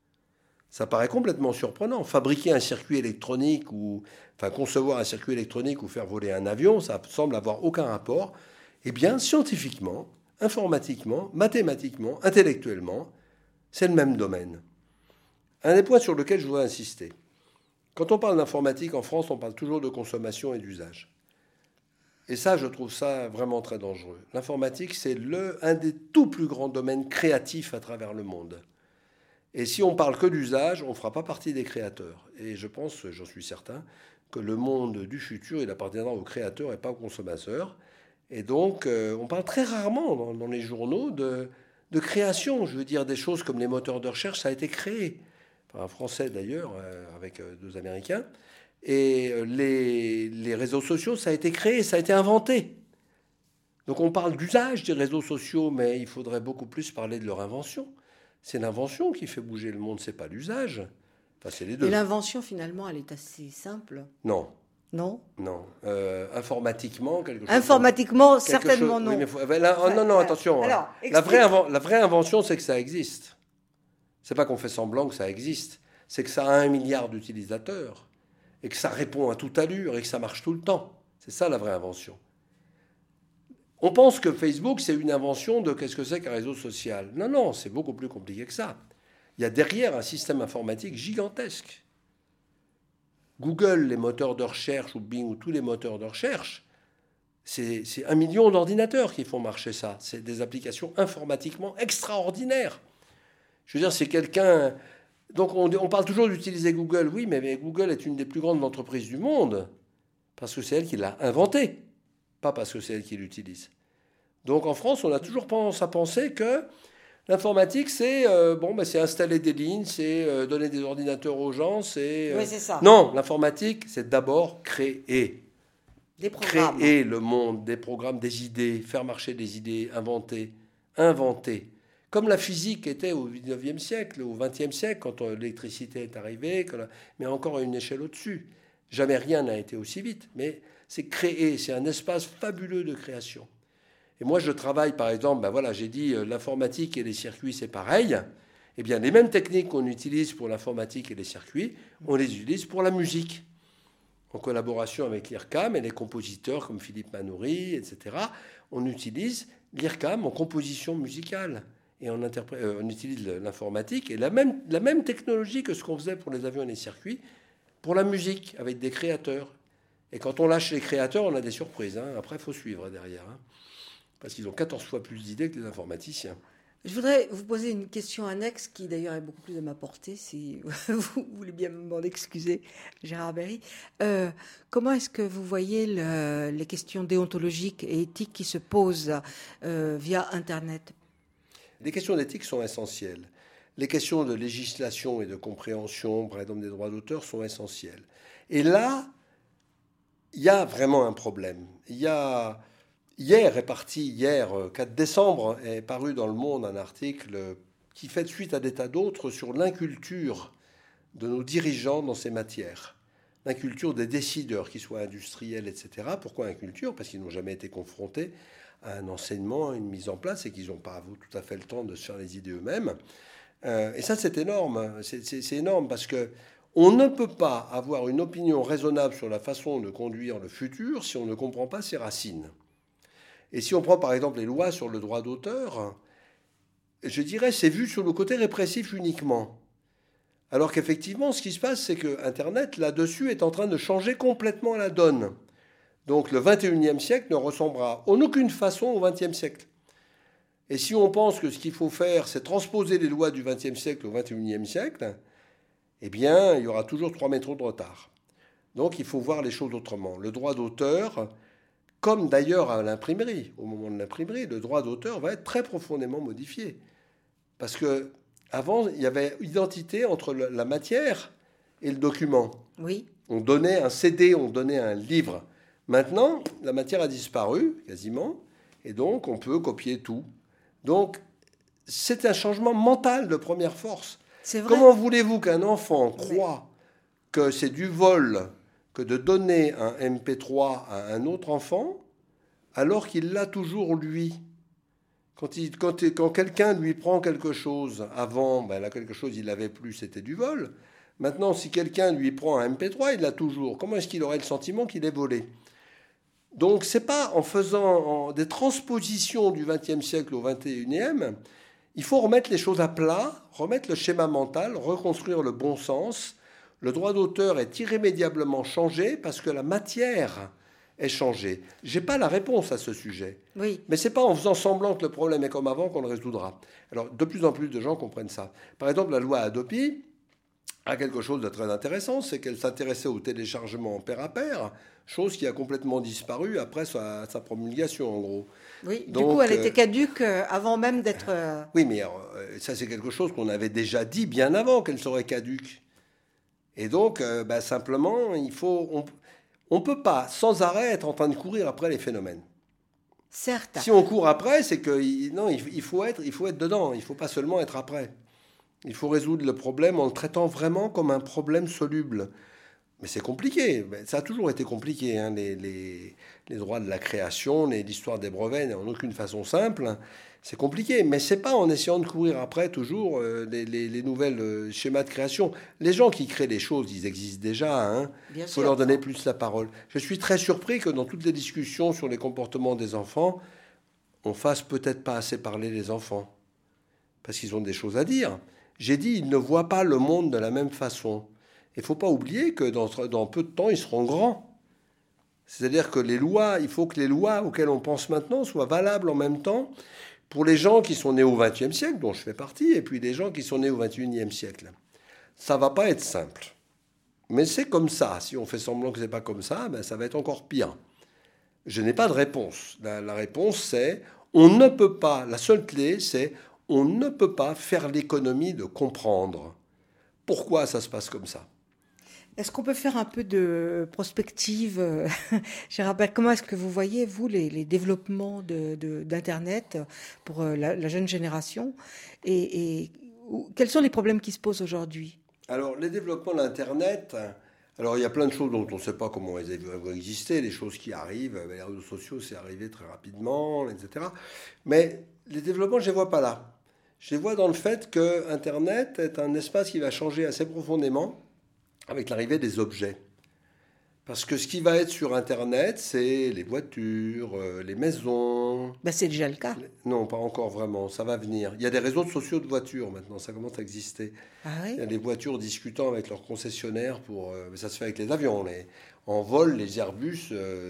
Ça paraît complètement surprenant. Fabriquer un circuit électronique ou enfin concevoir un circuit électronique ou faire voler un avion, ça semble avoir aucun rapport. Eh bien, scientifiquement, informatiquement, mathématiquement, intellectuellement, c'est le même domaine. Un des points sur lequel je voudrais insister. Quand on parle d'informatique en France, on parle toujours de consommation et d'usage. Et ça, je trouve ça vraiment très dangereux. L'informatique, c'est le, un des tout plus grands domaines créatifs à travers le monde. Et si on parle que d'usage, on ne fera pas partie des créateurs. Et je pense, j'en suis certain, que le monde du futur, il appartiendra aux créateurs et pas aux consommateurs. Et donc, euh, on parle très rarement dans, dans les journaux de, de création. Je veux dire, des choses comme les moteurs de recherche, ça a été créé. Par un Français d'ailleurs, euh, avec euh, deux Américains. Et euh, les, les réseaux sociaux, ça a été créé, ça a été inventé. Donc on parle d'usage des réseaux sociaux, mais il faudrait beaucoup plus parler de leur invention. C'est l'invention qui fait bouger le monde, c'est pas l'usage. Enfin, c'est les deux. Et l'invention, finalement, elle est assez simple. Non. Non. Non. Euh, informatiquement, quelque chose. Informatiquement, quelque certainement chose, non. Oui, mais faut, ben là, oh, non, non, attention. Alors, la, vraie inven- la vraie invention, c'est que ça existe. C'est pas qu'on fait semblant que ça existe. C'est que ça a un milliard d'utilisateurs et que ça répond à toute allure et que ça marche tout le temps. C'est ça la vraie invention. On pense que Facebook, c'est une invention de qu'est-ce que c'est qu'un réseau social. Non, non, c'est beaucoup plus compliqué que ça. Il y a derrière un système informatique gigantesque. Google, les moteurs de recherche, ou Bing, ou tous les moteurs de recherche, c'est, c'est un million d'ordinateurs qui font marcher ça. C'est des applications informatiquement extraordinaires. Je veux dire, c'est quelqu'un... Donc on, on parle toujours d'utiliser Google. Oui, mais, mais Google est une des plus grandes entreprises du monde, parce que c'est elle qui l'a inventé, pas parce que c'est elle qui l'utilise. Donc en France, on a toujours tendance à penser que l'informatique, c'est euh, bon, ben, c'est installer des lignes, c'est euh, donner des ordinateurs aux gens, c'est... Euh... Oui, c'est ça. Non, l'informatique, c'est d'abord créer. Des programmes. Créer le monde, des programmes, des idées, faire marcher des idées, inventer, inventer. Comme la physique était au dix-neuvième siècle, au vingtième siècle, quand l'électricité est arrivée, mais encore à une échelle au-dessus. Jamais rien n'a été aussi vite, mais c'est créer, c'est un espace fabuleux de création. Et moi, je travaille, par exemple, ben voilà, j'ai dit euh, l'informatique et les circuits, c'est pareil. Eh bien, les mêmes techniques qu'on utilise pour l'informatique et les circuits, on les utilise pour la musique. En collaboration avec l'I R C A M et les compositeurs comme Philippe Manoury, et cetera, on utilise l'I R C A M en composition musicale. Et on, interprète, euh, on utilise l'informatique et la même, la même technologie que ce qu'on faisait pour les avions et les circuits, pour la musique, avec des créateurs. Et quand on lâche les créateurs, on a des surprises. Hein. Après, il faut suivre derrière. Hein. Parce qu'ils ont quatorze fois plus d'idées que les informaticiens. Je voudrais vous poser une question annexe qui d'ailleurs est beaucoup plus à ma portée, si vous voulez bien m'en excuser, Gérard Berry. Euh, comment est-ce que vous voyez le, les questions déontologiques et éthiques qui se posent euh, via Internet ? Les questions d'éthique sont essentielles. Les questions de législation et de compréhension, par exemple des droits d'auteur, sont essentielles. Et là, il y a vraiment un problème. Il y a... Hier est parti, hier, quatre décembre, est paru dans Le Monde un article qui fait suite à des tas d'autres sur l'inculture de nos dirigeants dans ces matières. L'inculture des décideurs, qu'ils soient industriels, et cetera. Pourquoi inculture ? Parce qu'ils n'ont jamais été confrontés à un enseignement, à une mise en place, et qu'ils n'ont pas tout à fait le temps de se faire les idées eux-mêmes. Euh, et ça, c'est énorme. C'est, c'est, c'est énorme parce que on ne peut pas avoir une opinion raisonnable sur la façon de conduire le futur si on ne comprend pas ses racines. Et si on prend par exemple les lois sur le droit d'auteur, je dirais c'est vu sur le côté répressif uniquement. Alors qu'effectivement, ce qui se passe, c'est que Internet, là-dessus, est en train de changer complètement la donne. Donc le vingt et unième siècle ne ressemblera en aucune façon au vingtième siècle. Et si on pense que ce qu'il faut faire, c'est transposer les lois du vingtième siècle au vingt et unième siècle, eh bien, il y aura toujours trois métros de retard. Donc il faut voir les choses autrement. Le droit d'auteur... Comme d'ailleurs à l'imprimerie, au moment de l'imprimerie, le droit d'auteur va être très profondément modifié. Parce qu'avant, il y avait identité entre la matière et le document. Oui. On donnait un C D, on donnait un livre. Maintenant, la matière a disparu, quasiment, et donc on peut copier tout. Donc, c'est un changement mental de première force. C'est vrai. Comment voulez-vous qu'un enfant croit que c'est du vol que de donner un M P trois à un autre enfant alors qu'il l'a toujours lui. Quand, il, quand, quand quelqu'un lui prend quelque chose, avant, ben là, quelque chose il n'avait plus, c'était du vol. Maintenant, si quelqu'un lui prend un M P trois, il l'a toujours. Comment est-ce qu'il aurait le sentiment qu'il est volé ? Donc, c'est pas en faisant en, des transpositions du vingtième siècle au vingt et unième, il faut remettre les choses à plat, remettre le schéma mental, reconstruire le bon sens. Le droit d'auteur est irrémédiablement changé parce que la matière est changée. Je n'ai pas la réponse à ce sujet. Oui. Mais ce n'est pas en faisant semblant que le problème est comme avant qu'on le résoudra. Alors, de plus en plus de gens comprennent ça. Par exemple, la loi Hadopi a quelque chose de très intéressant, c'est qu'elle s'intéressait au téléchargement en pair à pair, chose qui a complètement disparu après sa, sa promulgation, en gros. Oui, Donc, du coup, elle euh, était caduque avant même d'être... Euh... Oui, mais alors, ça, c'est quelque chose qu'on avait déjà dit bien avant qu'elle serait caduque. Et donc, euh, bah, simplement, il faut, on ne peut pas sans arrêt être en train de courir après les phénomènes. Certes. Si on court après, c'est que non, il faut être, il faut être dedans. Il ne faut pas seulement être après. Il faut résoudre le problème en le traitant vraiment comme un problème soluble. Mais c'est compliqué. Ça a toujours été compliqué. Hein. Les, les, les droits de la création, les- l'histoire des brevets, en aucune façon simple. C'est compliqué. Mais c'est pas en essayant de courir après toujours euh, les, les, les nouvelles euh, schémas de création. Les gens qui créent les choses, ils existent déjà. Hein. Bien Il faut sûr. leur donner plus la parole. Je suis très surpris que dans toutes les discussions sur les comportements des enfants, on fasse peut-être pas assez parler les enfants. Parce qu'ils ont des choses à dire. J'ai dit, ils ne voient pas le monde de la même façon. Il ne faut pas oublier que dans, dans peu de temps, ils seront grands. C'est-à-dire que les lois, il faut que les lois auxquelles on pense maintenant soient valables en même temps pour les gens qui sont nés au vingtième siècle, dont je fais partie, et puis les gens qui sont nés au vingt et unième siècle. Ça ne va pas être simple. Mais c'est comme ça. Si on fait semblant que ce n'est pas comme ça, ben ça va être encore pire. Je n'ai pas de réponse. La, la réponse, c'est on ne peut pas, la seule clé, c'est on ne peut pas faire l'économie de comprendre pourquoi ça se passe comme ça. Est-ce qu'on peut faire un peu de prospective euh, Gérard, comment est-ce que vous voyez, vous, les, les développements de, de, d'Internet pour euh, la, la jeune génération et, et où, quels sont les problèmes qui se posent aujourd'hui? Alors, les développements d'Internet, alors il y a plein de choses dont on ne sait pas comment elles vont exister, les choses qui arrivent, les réseaux sociaux, c'est arrivé très rapidement, et cetera. Mais les développements, je ne les vois pas là. Je les vois dans le fait que Internet est un espace qui va changer assez profondément avec l'arrivée des objets. Parce que ce qui va être sur Internet, c'est les voitures, euh, les maisons. Ben, c'est déjà le cas. Non, pas encore vraiment, ça va venir. Il y a des réseaux sociaux de voitures maintenant, ça commence à exister. Ah oui? Il y a des voitures discutant avec leurs concessionnaires pour. Euh, ça se fait avec les avions. Les, en vol, les Airbus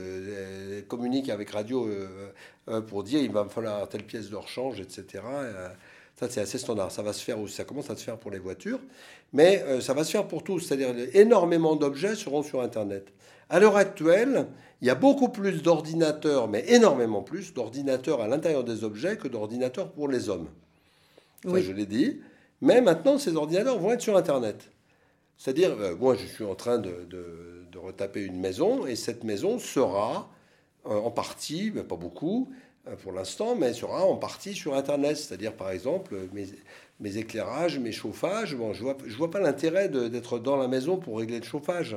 euh, communiquent avec radio euh, euh, pour dire il va me falloir telle pièce de rechange, et cetera. Euh, ça, c'est assez standard. Ça va se faire aussi. Ça commence à se faire pour les voitures, mais euh, ça va se faire pour tous. C'est-à-dire énormément d'objets seront sur Internet. À l'heure actuelle, il y a beaucoup plus d'ordinateurs, mais énormément plus d'ordinateurs à l'intérieur des objets que d'ordinateurs pour les hommes. Ça, Oui. je l'ai dit. Mais maintenant, ces ordinateurs vont être sur Internet. C'est-à-dire, euh, moi, je suis en train de, de, de retaper une maison, et cette maison sera euh, en partie, mais pas beaucoup euh, pour l'instant, mais sera en partie sur Internet. C'est-à-dire, par exemple, mes, mes éclairages, mes chauffages. Bon, je ne vois, je vois pas l'intérêt de, d'être dans la maison pour régler le chauffage.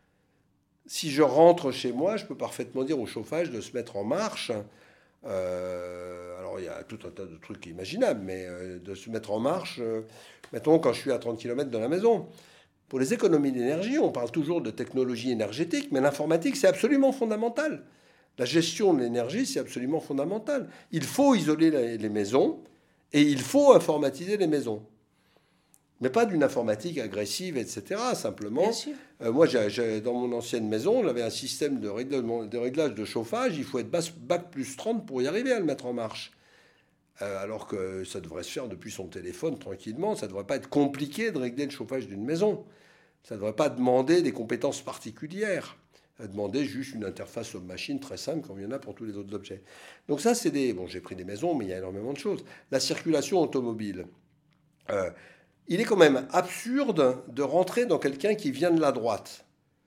Si je rentre chez moi, je peux parfaitement dire au chauffage de se mettre en marche. Euh, alors, il y a tout un tas de trucs imaginables, mais euh, de se mettre en marche, euh, mettons, quand je suis à trente kilomètres de la maison. Pour les économies d'énergie, on parle toujours de technologie énergétique, mais l'informatique, c'est absolument fondamental. La gestion de l'énergie, c'est absolument fondamental. Il faut isoler les maisons et il faut informatiser les maisons. Mais pas d'une informatique agressive, et cetera. Simplement, euh, moi, j'ai, j'ai, dans mon ancienne maison, j'avais un système de réglage, de réglage de chauffage. Il faut être bac plus trente pour y arriver à le mettre en marche. Euh, alors que ça devrait se faire depuis son téléphone tranquillement. Ça ne devrait pas être compliqué de régler le chauffage d'une maison. Ça ne devrait pas demander des compétences particulières. Ça demander juste une interface homme-machine très simple comme il y en a pour tous les autres objets. Donc ça, c'est des... Bon, j'ai pris des maisons, mais il y a énormément de choses. La circulation automobile. Euh, il est quand même absurde de rentrer dans quelqu'un qui vient de la droite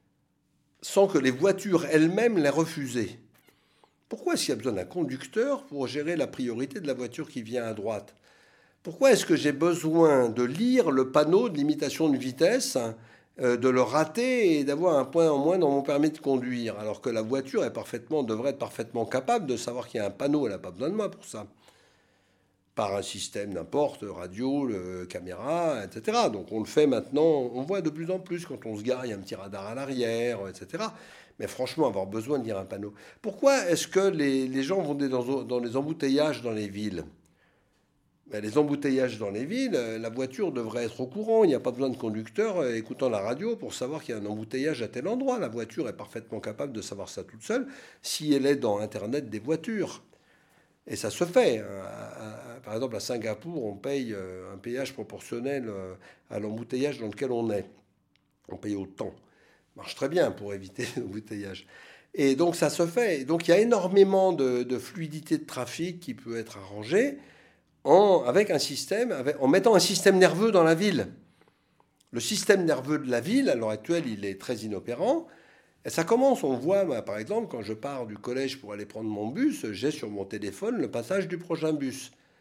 sans que les voitures elles-mêmes l'aient refusé. Pourquoi est-ce qu'il y a besoin d'un conducteur pour gérer la priorité de la voiture qui vient à droite? Pourquoi est-ce que j'ai besoin de lire le panneau de limitation de vitesse, euh, de le rater et d'avoir un point en moins dans mon permis de conduire, alors que la voiture est parfaitement, devrait être parfaitement capable de savoir qu'il y a un panneau, elle n'a pas besoin de moi pour ça. Par un système n'importe, radio, le, caméra, et cetera. Donc on le fait maintenant, on voit de plus en plus quand on se gare, il y a un petit radar à l'arrière, et cetera. Mais franchement, avoir besoin de lire un panneau. Pourquoi est-ce que les, les gens vont dans, dans les embouteillages dans les villes? Ben, les embouteillages dans les villes, la voiture devrait être au courant. Il n'y a pas besoin de conducteur écoutant la radio pour savoir qu'il y a un embouteillage à tel endroit. La voiture est parfaitement capable de savoir ça toute seule si elle est dans Internet des voitures. Et ça se fait. Par exemple, à Singapour, on paye un péage proportionnel à l'embouteillage dans lequel on est. On paye autant. Ça marche très bien pour éviter l'embouteillage. Et donc, ça se fait. Et donc, il y a énormément de, de fluidité de trafic qui peut être arrangée en, avec un système, avec, en mettant un système nerveux dans la ville. Le système nerveux de la ville, à l'heure actuelle, il est très inopérant. Et ça commence, on voit, bah, par exemple, quand je pars du collège pour aller prendre mon bus, j'ai sur mon téléphone le passage du prochain bus.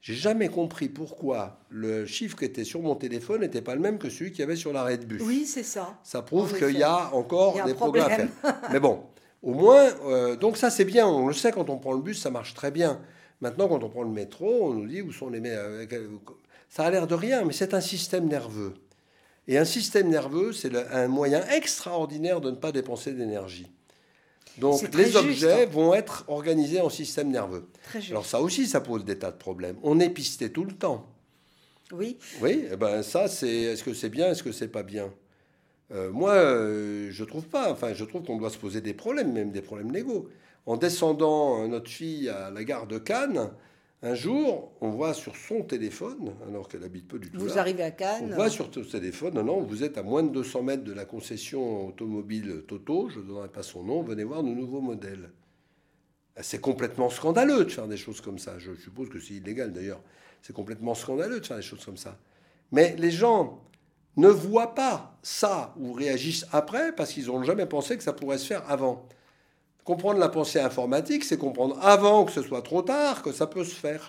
J'ai jamais compris pourquoi le chiffre qui était sur mon téléphone n'était pas le même que celui qu'il y avait sur l'arrêt de bus. Oui, c'est ça. Ça prouve qu'il y a encore il y a des progrès à faire. Mais bon, au moins, euh, donc ça c'est bien. On le sait, quand on prend le bus, ça marche très bien. Maintenant, quand on prend le métro, on nous dit où sont les... Euh, ça a l'air de rien, mais c'est un système nerveux. Et un système nerveux, c'est le, un moyen extraordinaire de ne pas dépenser d'énergie. Donc les juste, objets hein. vont être organisés en système nerveux. Très juste. Alors ça aussi, ça pose des tas de problèmes. On est pisté tout le temps. Oui. Oui, eh ben ça, c'est, est-ce que c'est bien, est-ce que c'est pas bien euh, Moi, euh, je trouve pas. Enfin, je trouve qu'on doit se poser des problèmes, même des problèmes légaux. En descendant notre fille à la gare de Cannes, un jour, on voit sur son téléphone, alors qu'elle habite pas du tout Vous là, arrivez à Cannes. on voit sur son téléphone, non, non, vous êtes à moins de deux cents mètres de la concession automobile Toto, je ne donnerai pas son nom, venez voir nos nouveaux modèles. C'est complètement scandaleux de faire des choses comme ça. Je suppose que c'est illégal d'ailleurs. C'est complètement scandaleux de faire des choses comme ça. Mais les gens ne voient pas ça ou réagissent après parce qu'ils n'ont jamais pensé que ça pourrait se faire avant. Comprendre la pensée informatique, c'est comprendre avant que ce soit trop tard que ça peut se faire.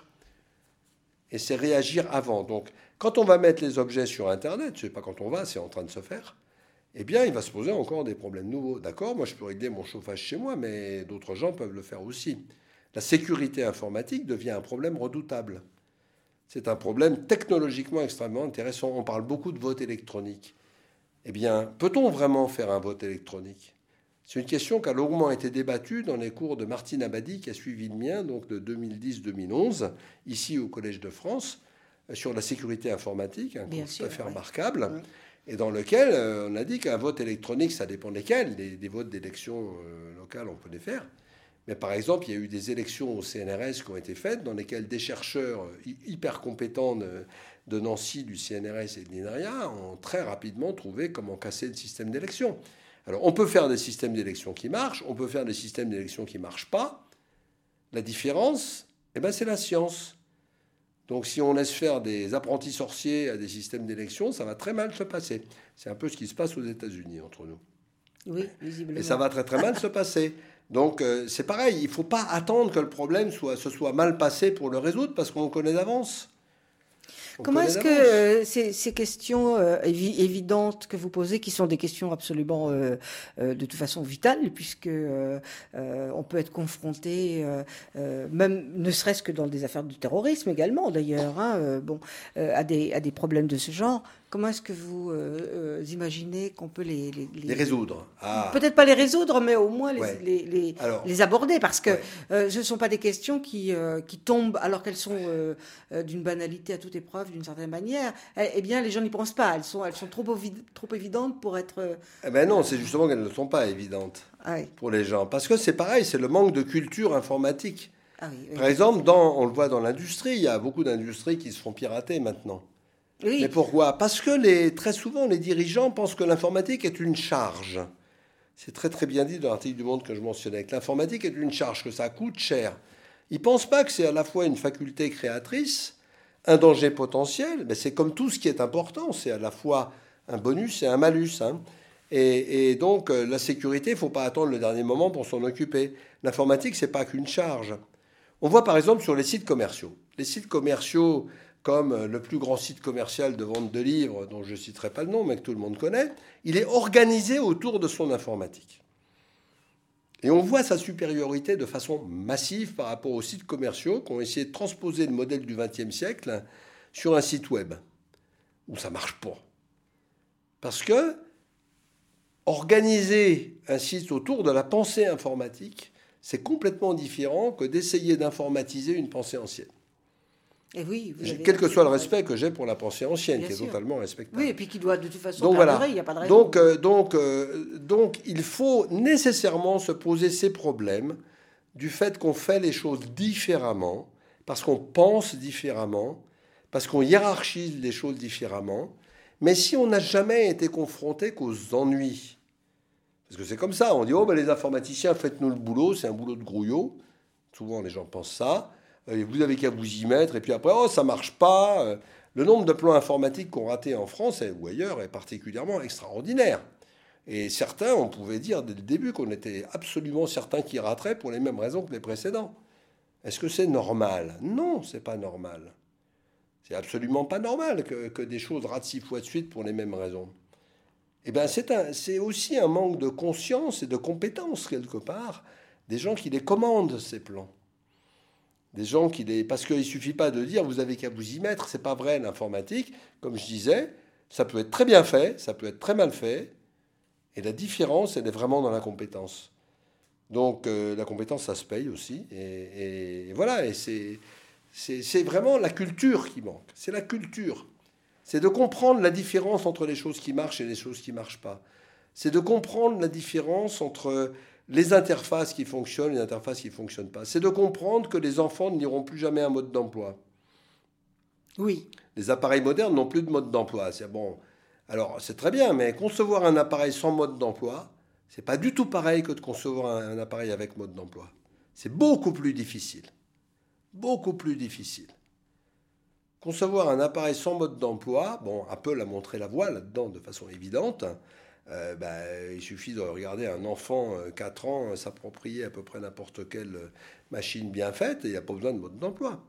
Et c'est réagir avant. Donc, quand on va mettre les objets sur Internet, je ne sais pas quand on va, c'est en train de se faire, eh bien, il va se poser encore des problèmes nouveaux. D'accord, moi, je peux régler mon chauffage chez moi, mais d'autres gens peuvent le faire aussi. La sécurité informatique devient un problème redoutable. C'est un problème technologiquement extrêmement intéressant. On parle beaucoup de vote électronique. Eh bien, peut-on vraiment faire un vote électronique ? C'est une question qui a longuement été débattue dans les cours de Martine Abadi, qui a suivi le mien, donc de deux mille dix deux mille onze, ici au Collège de France, sur la sécurité informatique, un cours tout à fait remarquable, oui. Et dans lequel euh, on a dit qu'un vote électronique, ça dépend desquels. Des, des votes d'élections euh, locales, on peut les faire. Mais par exemple, il y a eu des élections au C N R S qui ont été faites, dans lesquelles des chercheurs hyper compétents de, de Nancy, du C N R S et de l'I N R I A ont très rapidement trouvé comment casser le système d'élection. Alors, on peut faire des systèmes d'élection qui marchent, on peut faire des systèmes d'élection qui ne marchent pas. La différence, eh ben, c'est la science. Donc, si on laisse faire des apprentis sorciers à des systèmes d'élection, ça va très mal se passer. C'est un peu ce qui se passe aux États-Unis, entre nous. Oui, visiblement. Et ça va très très mal se passer. Donc, euh, c'est pareil, il ne faut pas attendre que le problème soit, se soit mal passé pour le résoudre, parce qu'on le connaît d'avance. On Comment est-ce que euh, ces, ces questions euh, évi- évidentes que vous posez, qui sont des questions absolument euh, euh, de toute façon vitales, puisque euh, euh, on peut être confronté, euh, euh, même ne serait-ce que dans des affaires de terrorisme également d'ailleurs, hein, euh, bon, euh, à des à des problèmes de ce genre. Comment est-ce que vous euh, euh, imaginez qu'on peut les les, les... les résoudre ah. Peut-être pas les résoudre, mais au moins les ouais. les, les, alors, les aborder, parce que ouais. euh, ce ne sont pas des questions qui euh, qui tombent alors qu'elles sont euh, euh, d'une banalité à toute épreuve, d'une certaine manière. Eh, eh bien, les gens n'y pensent pas. Elles sont elles sont trop trop évidentes pour être. Euh, eh ben non, c'est justement qu'elles ne sont pas évidentes ah oui. pour les gens, parce que c'est pareil, c'est le manque de culture informatique. Ah oui, oui, Par exemple, dans, on le voit dans l'industrie, il y a beaucoup d'industries qui se font pirater maintenant. Oui. Mais pourquoi ? Parce que les, très souvent, les dirigeants pensent que l'informatique est une charge. C'est très très bien dit dans l'article du Monde que je mentionnais, que l'informatique est une charge, que ça coûte cher. Ils ne pensent pas que c'est à la fois une faculté créatrice, un danger potentiel, mais c'est comme tout ce qui est important, c'est à la fois un bonus et un malus. Hein. Et, et donc, la sécurité, il ne faut pas attendre le dernier moment pour s'en occuper. L'informatique, ce n'est pas qu'une charge. On voit par exemple sur les sites commerciaux. Les sites commerciaux, comme le plus grand site commercial de vente de livres, dont je ne citerai pas le nom, mais que tout le monde connaît, il est organisé autour de son informatique. Et on voit sa supériorité de façon massive par rapport aux sites commerciaux qui ont essayé de transposer le modèle du vingtième siècle sur un site web, où ça ne marche pas. Parce que organiser un site autour de la pensée informatique, c'est complètement différent que d'essayer d'informatiser une pensée ancienne. Et oui, vous avez Quel que soit le respect que j'ai pour la pensée ancienne, Bien qui est sûr. totalement respectable. Oui, et puis qui doit de toute façon donc, perdurer, voilà. il n'y a pas de raison. Donc, euh, donc, euh, donc, il faut nécessairement se poser ces problèmes du fait qu'on fait les choses différemment, parce qu'on pense différemment, parce qu'on hiérarchise les choses différemment. Mais si on n'a jamais été confronté qu'aux ennuis, parce que c'est comme ça, on dit « Oh, ben les informaticiens, faites-nous le boulot, c'est un boulot de grouillot ». Souvent, les gens pensent ça. Et vous avez qu'à vous y mettre, et puis après, oh, ça marche pas. Le nombre de plans informatiques qu'on raté en France ou ailleurs est particulièrement extraordinaire. Et certains, on pouvait dire dès le début qu'on était absolument certains qu'ils rateraient pour les mêmes raisons que les précédents. Est-ce que c'est normal ? Non, c'est pas normal. C'est absolument pas normal que, que des choses ratent six fois de suite pour les mêmes raisons. Eh bien, c'est, un, c'est aussi un manque de conscience et de compétence, quelque part, des gens qui les commandent, ces plans. Des gens qui les... Parce qu'il ne suffit pas de dire, vous avez qu'à vous y mettre. C'est pas vrai, l'informatique. Comme je disais, ça peut être très bien fait, ça peut être très mal fait. Et la différence, elle est vraiment dans la compétence. Donc, euh, la compétence, ça se paye aussi. Et, et, et voilà, et c'est, c'est, c'est vraiment la culture qui manque. C'est la culture. C'est de comprendre la différence entre les choses qui marchent et les choses qui ne marchent pas. C'est de comprendre la différence entre les interfaces qui fonctionnent et les interfaces qui ne fonctionnent pas. C'est de comprendre que les enfants n'iront plus jamais un mode d'emploi. Oui. Les appareils modernes n'ont plus de mode d'emploi. C'est bon. Alors, c'est très bien, mais concevoir un appareil sans mode d'emploi, c'est pas du tout pareil que de concevoir un, un appareil avec mode d'emploi. C'est beaucoup plus difficile. Beaucoup plus difficile. Concevoir un appareil sans mode d'emploi, bon, Apple a montré la voie là-dedans de façon évidente. Euh, ben, il suffit de regarder un enfant, euh, quatre ans, euh, s'approprier à peu près n'importe quelle euh, machine bien faite, et il n'y a pas besoin de mode d'emploi.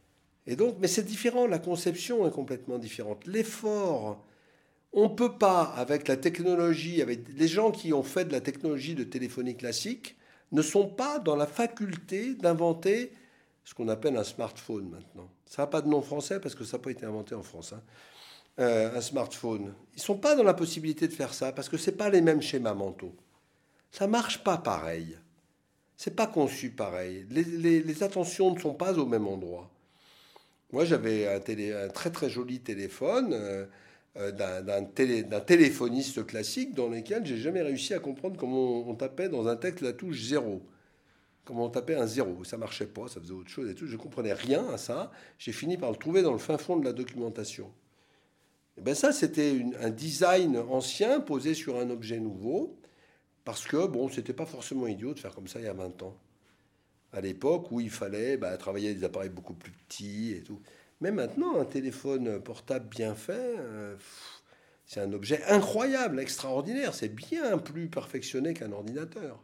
Et donc, mais c'est différent, la conception est complètement différente. L'effort, on ne peut pas, avec la technologie, avec les gens qui ont fait de la technologie de téléphonie classique, ne sont pas dans la faculté d'inventer ce qu'on appelle un smartphone maintenant. Ça n'a pas de nom français parce que ça n'a pas été inventé en France. Hein. Euh, un smartphone. Ils ne sont pas dans la possibilité de faire ça parce que ce n'est pas les mêmes schémas mentaux. Ça ne marche pas pareil. Ce n'est pas conçu pareil. Les, les, les attentions ne sont pas au même endroit. Moi, j'avais un, télé, un très très joli téléphone euh, euh, d'un, d'un, télé, d'un téléphoniste classique dans lequel j'ai jamais réussi à comprendre comment on, on tapait dans un texte la touche zéro. Comment on tapait un zéro. Ça ne marchait pas, ça faisait autre chose et tout. Je ne comprenais rien à ça. J'ai fini par le trouver dans le fin fond de la documentation. Et ben ça, c'était une, un design ancien posé sur un objet nouveau, parce que, bon, c'était pas forcément idiot de faire comme ça il y a vingt ans. À l'époque où il fallait bah, travailler avec des appareils beaucoup plus petits et tout. Mais maintenant, un téléphone portable bien fait, euh, pff, c'est un objet incroyable, extraordinaire. C'est bien plus perfectionné qu'un ordinateur,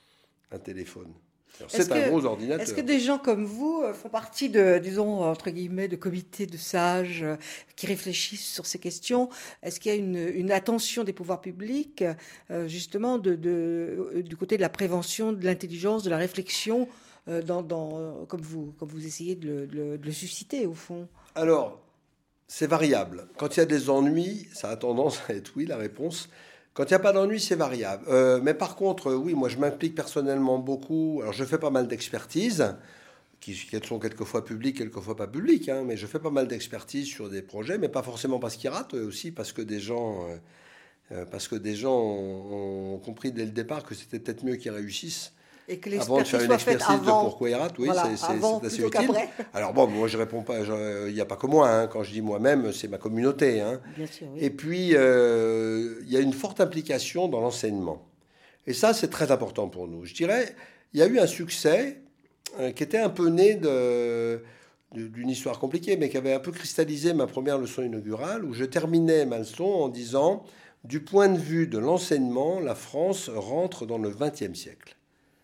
un téléphone. Alors, c'est Est-ce un que, gros ordinateur. Est-ce que des gens comme vous font partie de, disons, entre guillemets, de comités de sages qui réfléchissent sur ces questions? Est-ce qu'il y a une, une attention des pouvoirs publics, euh, justement, de, de, du côté de la prévention, de l'intelligence, de la réflexion, euh, dans, dans, comme, vous, comme vous essayez de le, de le, de le susciter, au fond? Alors, c'est variable. Quand il y a des ennuis, ça a tendance à être oui, la réponse. Quand il n'y a pas d'ennui, c'est variable. Euh, mais par contre, oui, moi je m'implique personnellement beaucoup. Alors je fais pas mal d'expertises, qui, qui sont quelquefois publiques, quelquefois pas publiques, hein, mais je fais pas mal d'expertises sur des projets, mais pas forcément parce qu'ils ratent, aussi parce que des gens, euh, parce que des gens ont, ont compris dès le départ que c'était peut-être mieux qu'ils réussissent. Et que Avant de faire une expertise avant, de pourquoi il rate, oui, voilà, c'est, c'est, avant, c'est assez utile. Qu'après. Alors bon, moi je réponds pas, il n'y a pas que moi, hein, quand je dis moi-même, c'est ma communauté. Hein. Bien sûr, oui. Et puis, il euh, y a une forte implication dans l'enseignement. Et ça, c'est très important pour nous. Je dirais, il y a eu un succès euh, qui était un peu né de, de, d'une histoire compliquée, mais qui avait un peu cristallisé ma première leçon inaugurale, où je terminais ma leçon en disant, du point de vue de l'enseignement, la France rentre dans le vingtième siècle.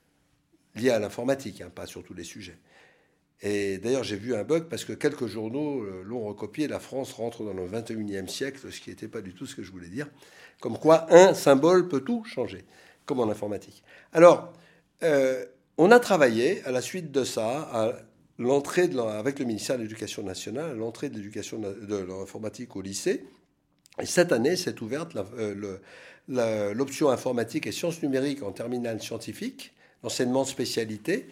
Lié à l'informatique, hein, pas sur tous les sujets. Et d'ailleurs, j'ai vu un bug parce que quelques journaux euh, l'ont recopié. La France rentre dans le vingt et unième siècle, ce qui n'était pas du tout ce que je voulais dire. Comme quoi, un symbole peut tout changer, comme en informatique. Alors, euh, on a travaillé à la suite de ça, à l'entrée de, avec le ministère de l'Éducation nationale, à l'entrée de l'éducation de l'informatique au lycée. Et cette année, s'est ouverte la, euh, le, la, l'option informatique et sciences numériques en terminale scientifique, l'enseignement de spécialité.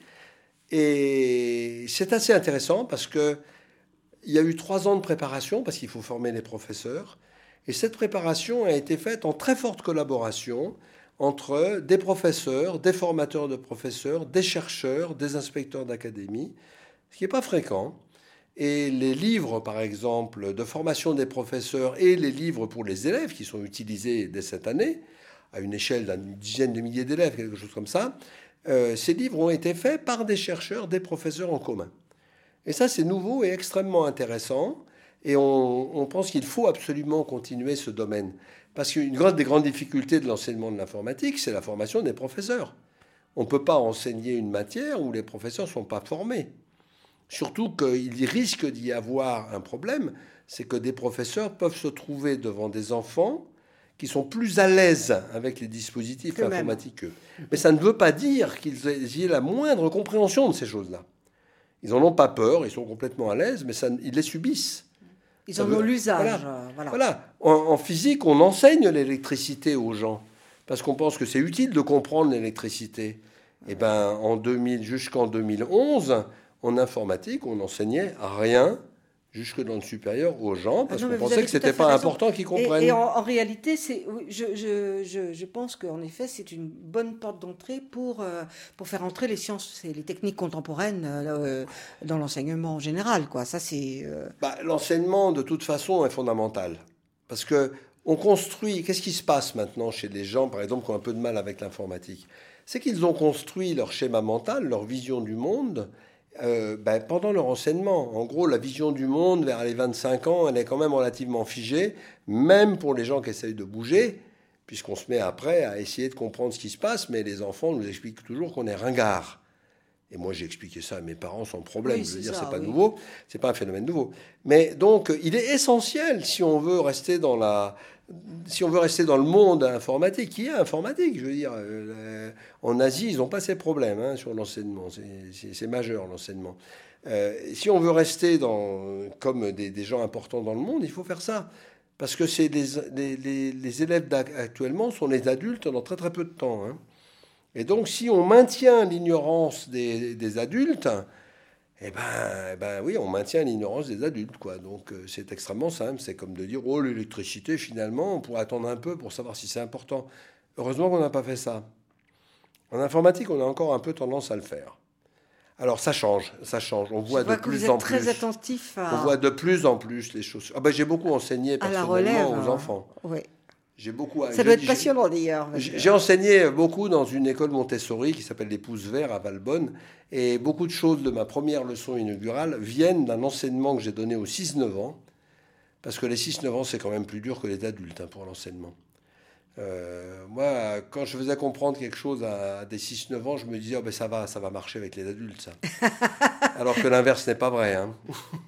Et c'est assez intéressant parce qu'il y a eu trois ans de préparation, parce qu'il faut former les professeurs. Et cette préparation a été faite en très forte collaboration entre des professeurs, des formateurs de professeurs, des chercheurs, des inspecteurs d'académie, ce qui n'est pas fréquent. Et les livres, par exemple, de formation des professeurs et les livres pour les élèves qui sont utilisés dès cette année, à une échelle d'une dizaine de milliers d'élèves, quelque chose comme ça, Euh, ces livres ont été faits par des chercheurs, des professeurs en commun. Et ça, c'est nouveau et extrêmement intéressant. Et on, on pense qu'il faut absolument continuer ce domaine. Parce qu'une grande, des grandes difficultés de l'enseignement de l'informatique, c'est la formation des professeurs. On ne peut pas enseigner une matière où les professeurs ne sont pas formés. Surtout qu'il risque d'y avoir un problème, c'est que des professeurs peuvent se trouver devant des enfants qui sont plus à l'aise avec les dispositifs informatiques qu'eux. Mais ça ne veut pas dire qu'ils aient la moindre compréhension de ces choses-là. Ils n'en ont pas peur, ils sont complètement à l'aise, mais ça, ils les subissent. Ils ça en veut... ont l'usage. Voilà. Voilà. voilà. En, en physique, on enseigne l'électricité aux gens, parce qu'on pense que c'est utile de comprendre l'électricité. Et eh ben, en deux mille, jusqu'en deux mille onze, en informatique, on n'enseignait rien jusque dans le supérieur aux gens, parce ah non, qu'on pensait que ce n'était pas raison. important qu'ils comprennent. Et, et en, en réalité, c'est, je, je, je, je pense qu'en effet, c'est une bonne porte d'entrée pour, euh, pour faire entrer les sciences et les techniques contemporaines euh, dans l'enseignement en général, quoi. Ça, c'est, euh... bah, l'enseignement, de toute façon, est fondamental. Parce que on construit... Qu'est-ce qui se passe maintenant chez les gens, par exemple, qui ont un peu de mal avec l'informatique ? C'est qu'ils ont construit leur schéma mental, leur vision du monde... Euh, ben, pendant leur enseignement. En gros, la vision du monde vers les vingt-cinq ans, elle est quand même relativement figée, même pour les gens qui essayent de bouger, puisqu'on se met après à essayer de comprendre ce qui se passe, mais les enfants nous expliquent toujours qu'on est ringard. Et moi, j'ai expliqué ça à mes parents sans problème. Oui, Je veux dire, ça, c'est pas oui. nouveau, c'est pas un phénomène nouveau. Mais donc, il est essentiel, si on veut rester dans la... Si on veut rester dans le monde informatique, qui est informatique, je veux dire, euh, en Asie, ils n'ont pas ces problèmes hein, sur l'enseignement, c'est, c'est, c'est majeur l'enseignement. Euh, si on veut rester dans, comme des, des gens importants dans le monde, il faut faire ça. Parce que c'est les, les, les, les élèves actuellement sont les adultes dans très très peu de temps. Hein. Et donc si on maintient l'ignorance des, des adultes, eh ben, eh ben oui, on maintient l'ignorance des adultes, quoi. Donc euh, c'est extrêmement simple. C'est comme de dire, oh, l'électricité, finalement, on pourrait attendre un peu pour savoir si c'est important. Heureusement qu'on n'a pas fait ça. En informatique, on a encore un peu tendance à le faire. Alors ça change, ça change. On voit Je vois de que plus vous êtes en très plus. attentif à... On voit de plus en plus les choses. Ah ben, j'ai beaucoup enseigné personnellement relève, aux enfants. Oui. J'ai beaucoup. Ça doit être passionnant d'ailleurs. J'ai, j'ai enseigné beaucoup dans une école Montessori qui s'appelle les Pouces Verts à Valbonne. Et beaucoup de choses de ma première leçon inaugurale viennent d'un enseignement que j'ai donné aux six neuf ans. Parce que les six neuf ans, c'est quand même plus dur que les adultes hein, pour l'enseignement. Euh, moi, quand je faisais comprendre quelque chose à des six neuf ans, je me disais, oh, ben, ça va, ça va marcher avec les adultes, ça. Alors que l'inverse n'est pas vrai. Hein.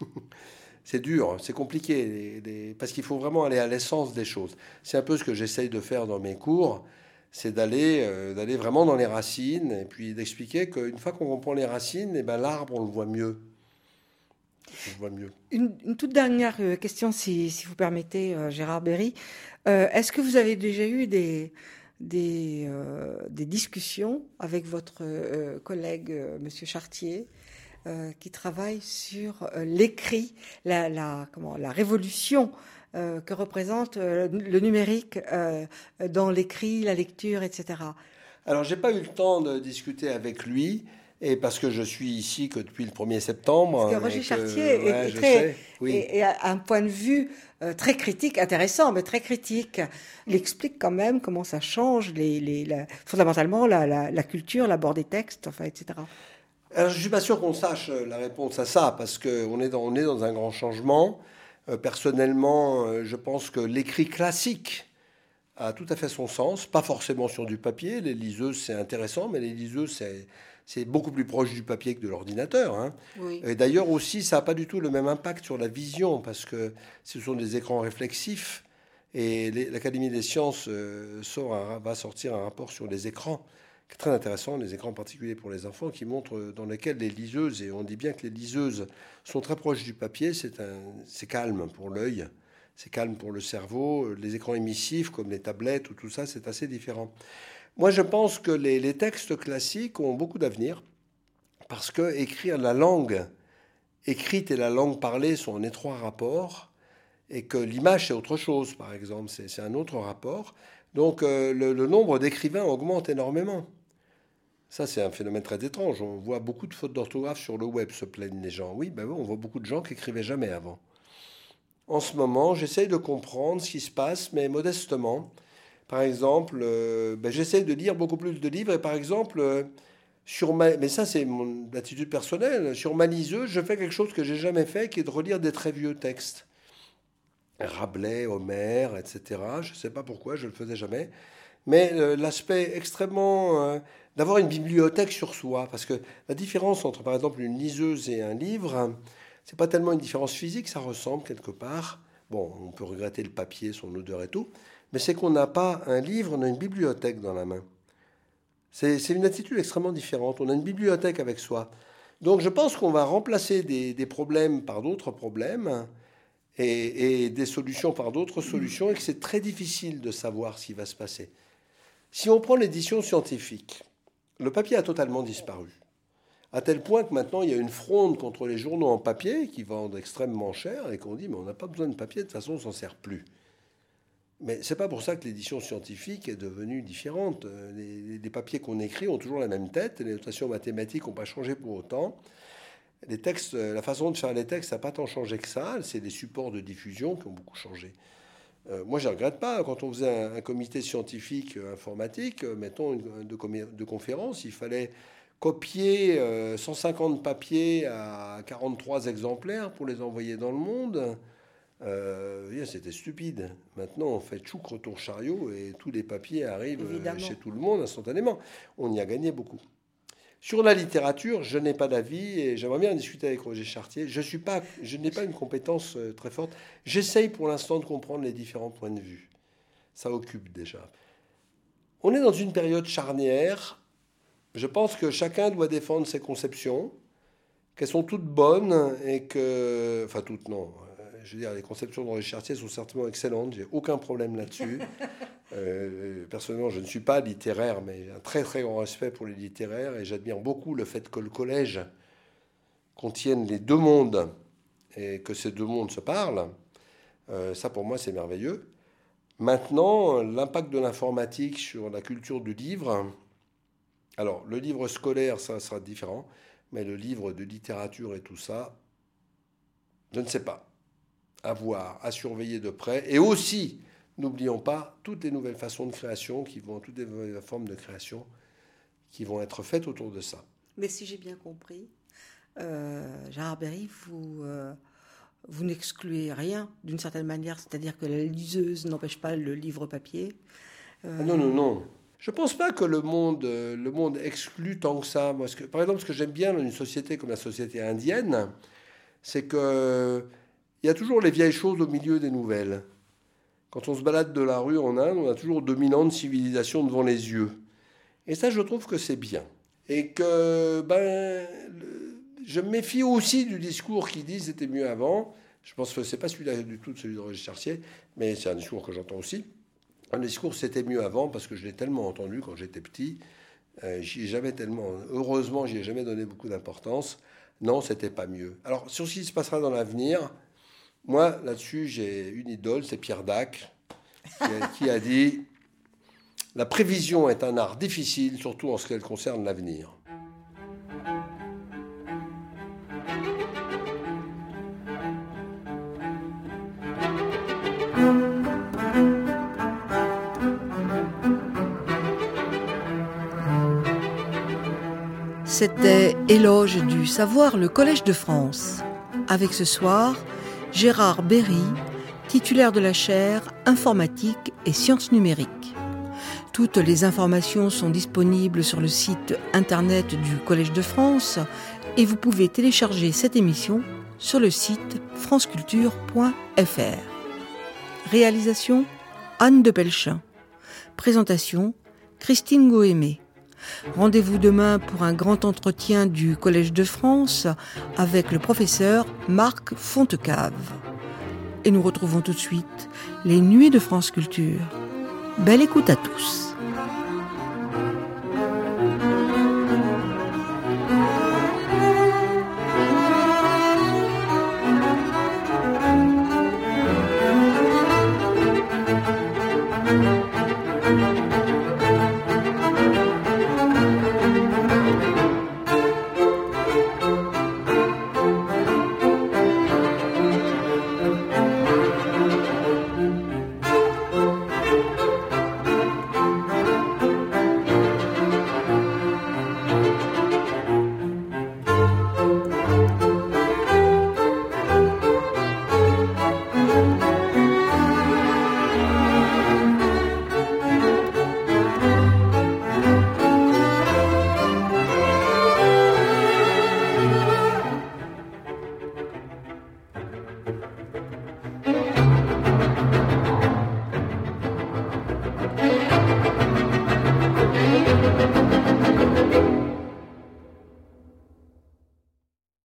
C'est dur, c'est compliqué, les, les, parce qu'il faut vraiment aller à l'essence des choses. C'est un peu ce que j'essaye de faire dans mes cours, c'est d'aller, euh, d'aller vraiment dans les racines, et puis d'expliquer qu'une fois qu'on comprend les racines, eh ben, l'arbre, on le voit mieux. On le voit mieux. Une, une toute dernière question, si, si vous permettez, euh, Gérard Berry. Euh, est-ce que vous avez déjà eu des, des, euh, des discussions avec votre euh, collègue, euh, Monsieur Chartier, Euh, qui travaille sur euh, l'écrit, la, la, comment, la révolution euh, que représente euh, le numérique euh, dans l'écrit, la lecture, et cetera. Alors, j'ai pas eu le temps de discuter avec lui, et parce que je suis ici que depuis le premier septembre. Parce que Roger que, Chartier ouais, est, est, très, sais, oui. est, est à un point de vue euh, très critique, intéressant, mais très critique. Il explique quand même comment ça change, les, les, la, fondamentalement, la, la, la culture, l'abord des textes, enfin, et cetera. Alors, je ne suis pas sûr qu'on sache la réponse à ça, parce qu'on est dans, on est dans un grand changement. Euh, personnellement, euh, je pense que l'écrit classique a tout à fait son sens, pas forcément sur du papier. Les liseuses, c'est intéressant, mais les liseuses, c'est, c'est beaucoup plus proche du papier que de l'ordinateur. Hein. Oui. Et d'ailleurs aussi, ça n'a pas du tout le même impact sur la vision, parce que ce sont des écrans réflexifs. Et les, l'Académie des sciences euh, sort un, va sortir un rapport sur les écrans, qui est très intéressant, les écrans particuliers pour les enfants, qui montrent dans lesquels les liseuses, et on dit bien que les liseuses sont très proches du papier, c'est, un, c'est calme pour l'œil, c'est calme pour le cerveau. Les écrans émissifs, comme les tablettes ou tout ça, c'est assez différent. Moi, je pense que les, les textes classiques ont beaucoup d'avenir, parce que écrire la langue écrite et la langue parlée sont en étroit rapport, et que l'image, c'est autre chose, par exemple, c'est, c'est un autre rapport. Donc, euh, le, le nombre d'écrivains augmente énormément. Ça, c'est un phénomène très étrange. On voit beaucoup de fautes d'orthographe sur le web, se plaignent les gens. Oui, ben oui, on voit beaucoup de gens qui n'écrivaient jamais avant. En ce moment, j'essaye de comprendre ce qui se passe, mais modestement. Par exemple, euh, ben, j'essaye de lire beaucoup plus de livres. Et par exemple, euh, sur ma... mais ça, c'est mon attitude personnelle. Sur ma liseuse, je fais quelque chose que j'ai jamais fait, qui est de relire des très vieux textes. Rabelais, Homère, et cetera. Je ne sais pas pourquoi, je ne le faisais jamais. Mais euh, l'aspect extrêmement euh, d'avoir une bibliothèque sur soi. Parce que la différence entre, par exemple, une liseuse et un livre, c'est pas tellement une différence physique, ça ressemble quelque part. Bon, on peut regretter le papier, son odeur et tout, mais c'est qu'on n'a pas un livre, on a une bibliothèque dans la main. C'est, c'est une attitude extrêmement différente. On a une bibliothèque avec soi. Donc je pense qu'on va remplacer des, des problèmes par d'autres problèmes et, et des solutions par d'autres solutions et que c'est très difficile de savoir ce qui va se passer. Si on prend l'édition scientifique, le papier a totalement disparu. À tel point que maintenant, il y a une fronde contre les journaux en papier qui vendent extrêmement cher et qu'on dit, mais on n'a pas besoin de papier, de toute façon, on ne s'en sert plus. Mais ce n'est pas pour ça que l'édition scientifique est devenue différente. Les, les papiers qu'on écrit ont toujours la même tête, les notations mathématiques n'ont pas changé pour autant. Les textes, la façon de faire les textes n'a pas tant changé que ça, c'est les supports de diffusion qui ont beaucoup changé. Euh, moi, je ne regrette pas. Quand on faisait un, un comité scientifique euh, informatique, euh, mettons, une, de, de conférence, il fallait copier euh, cent cinquante papiers à quarante-trois exemplaires pour les envoyer dans le monde. Euh, yeah, c'était stupide. Maintenant, on fait tchouk, retour chariot, et tous les papiers arrivent Évidemment. Chez tout le monde instantanément. On y a gagné beaucoup. Sur la littérature, je n'ai pas d'avis et j'aimerais bien en discuter avec Roger Chartier. Je, suis pas, je n'ai pas une compétence euh, très forte. J'essaye pour l'instant de comprendre les différents points de vue. Ça occupe déjà. On est dans une période charnière. Je pense que chacun doit défendre ses conceptions, qu'elles sont toutes bonnes et que... Enfin, toutes, non. Je veux dire, les conceptions de Roger Chartier sont certainement excellentes. J'ai aucun problème là-dessus. Euh, personnellement, je ne suis pas littéraire, mais j'ai un très très grand respect pour les littéraires et j'admire beaucoup le fait que le collège contienne les deux mondes et que ces deux mondes se parlent. Euh, ça, pour moi, c'est merveilleux. Maintenant, l'impact de l'informatique sur la culture du livre... Alors, le livre scolaire, ça sera différent, mais le livre de littérature et tout ça, je ne sais pas. À voir, à surveiller de près. Et aussi, n'oublions pas toutes les nouvelles façons de création, qui vont, toutes les nouvelles formes de création qui vont être faites autour de ça. Mais si j'ai bien compris, euh, Gérard Berry, vous, euh, vous n'excluez rien d'une certaine manière, c'est-à-dire que la liseuse n'empêche pas le livre papier. Euh... Ah non, non, non. Je ne pense pas que le monde, le monde exclut tant que ça. Moi, ce que, par exemple, ce que j'aime bien dans une société comme la société indienne, c'est qu'il y a toujours les vieilles choses au milieu des nouvelles. Quand on se balade de la rue en Inde, on a toujours dominante civilisation devant les yeux. Et ça, je trouve que c'est bien. Et que ben, le, je me méfie aussi du discours qui dit c'était mieux avant. Je pense que ce n'est pas celui-là du tout, celui de Roger Chartier, mais c'est un discours que j'entends aussi. Un discours, c'était mieux avant, parce que je l'ai tellement entendu quand j'étais petit. Euh, j'y ai jamais tellement... Heureusement, j'y ai jamais donné beaucoup d'importance. Non, c'était pas mieux. Alors, sur ce qui se passera dans l'avenir, moi, là-dessus, j'ai une idole, c'est Pierre Dac, qui a, qui a dit « La prévision est un art difficile, surtout en ce qu'elle concerne l'avenir. » C'était Éloge du savoir, le Collège de France. Avec ce soir, Gérard Berry, titulaire de la chaire Informatique et Sciences numériques. Toutes les informations sont disponibles sur le site internet du Collège de France et vous pouvez télécharger cette émission sur le site franceculture point f r. Réalisation Anne de Pelchin. Présentation Christine Goémé. Rendez-vous demain pour un grand entretien du Collège de France avec le professeur Marc Fontecave. Et nous retrouvons tout de suite les Nuits de France Culture. Belle écoute à tous.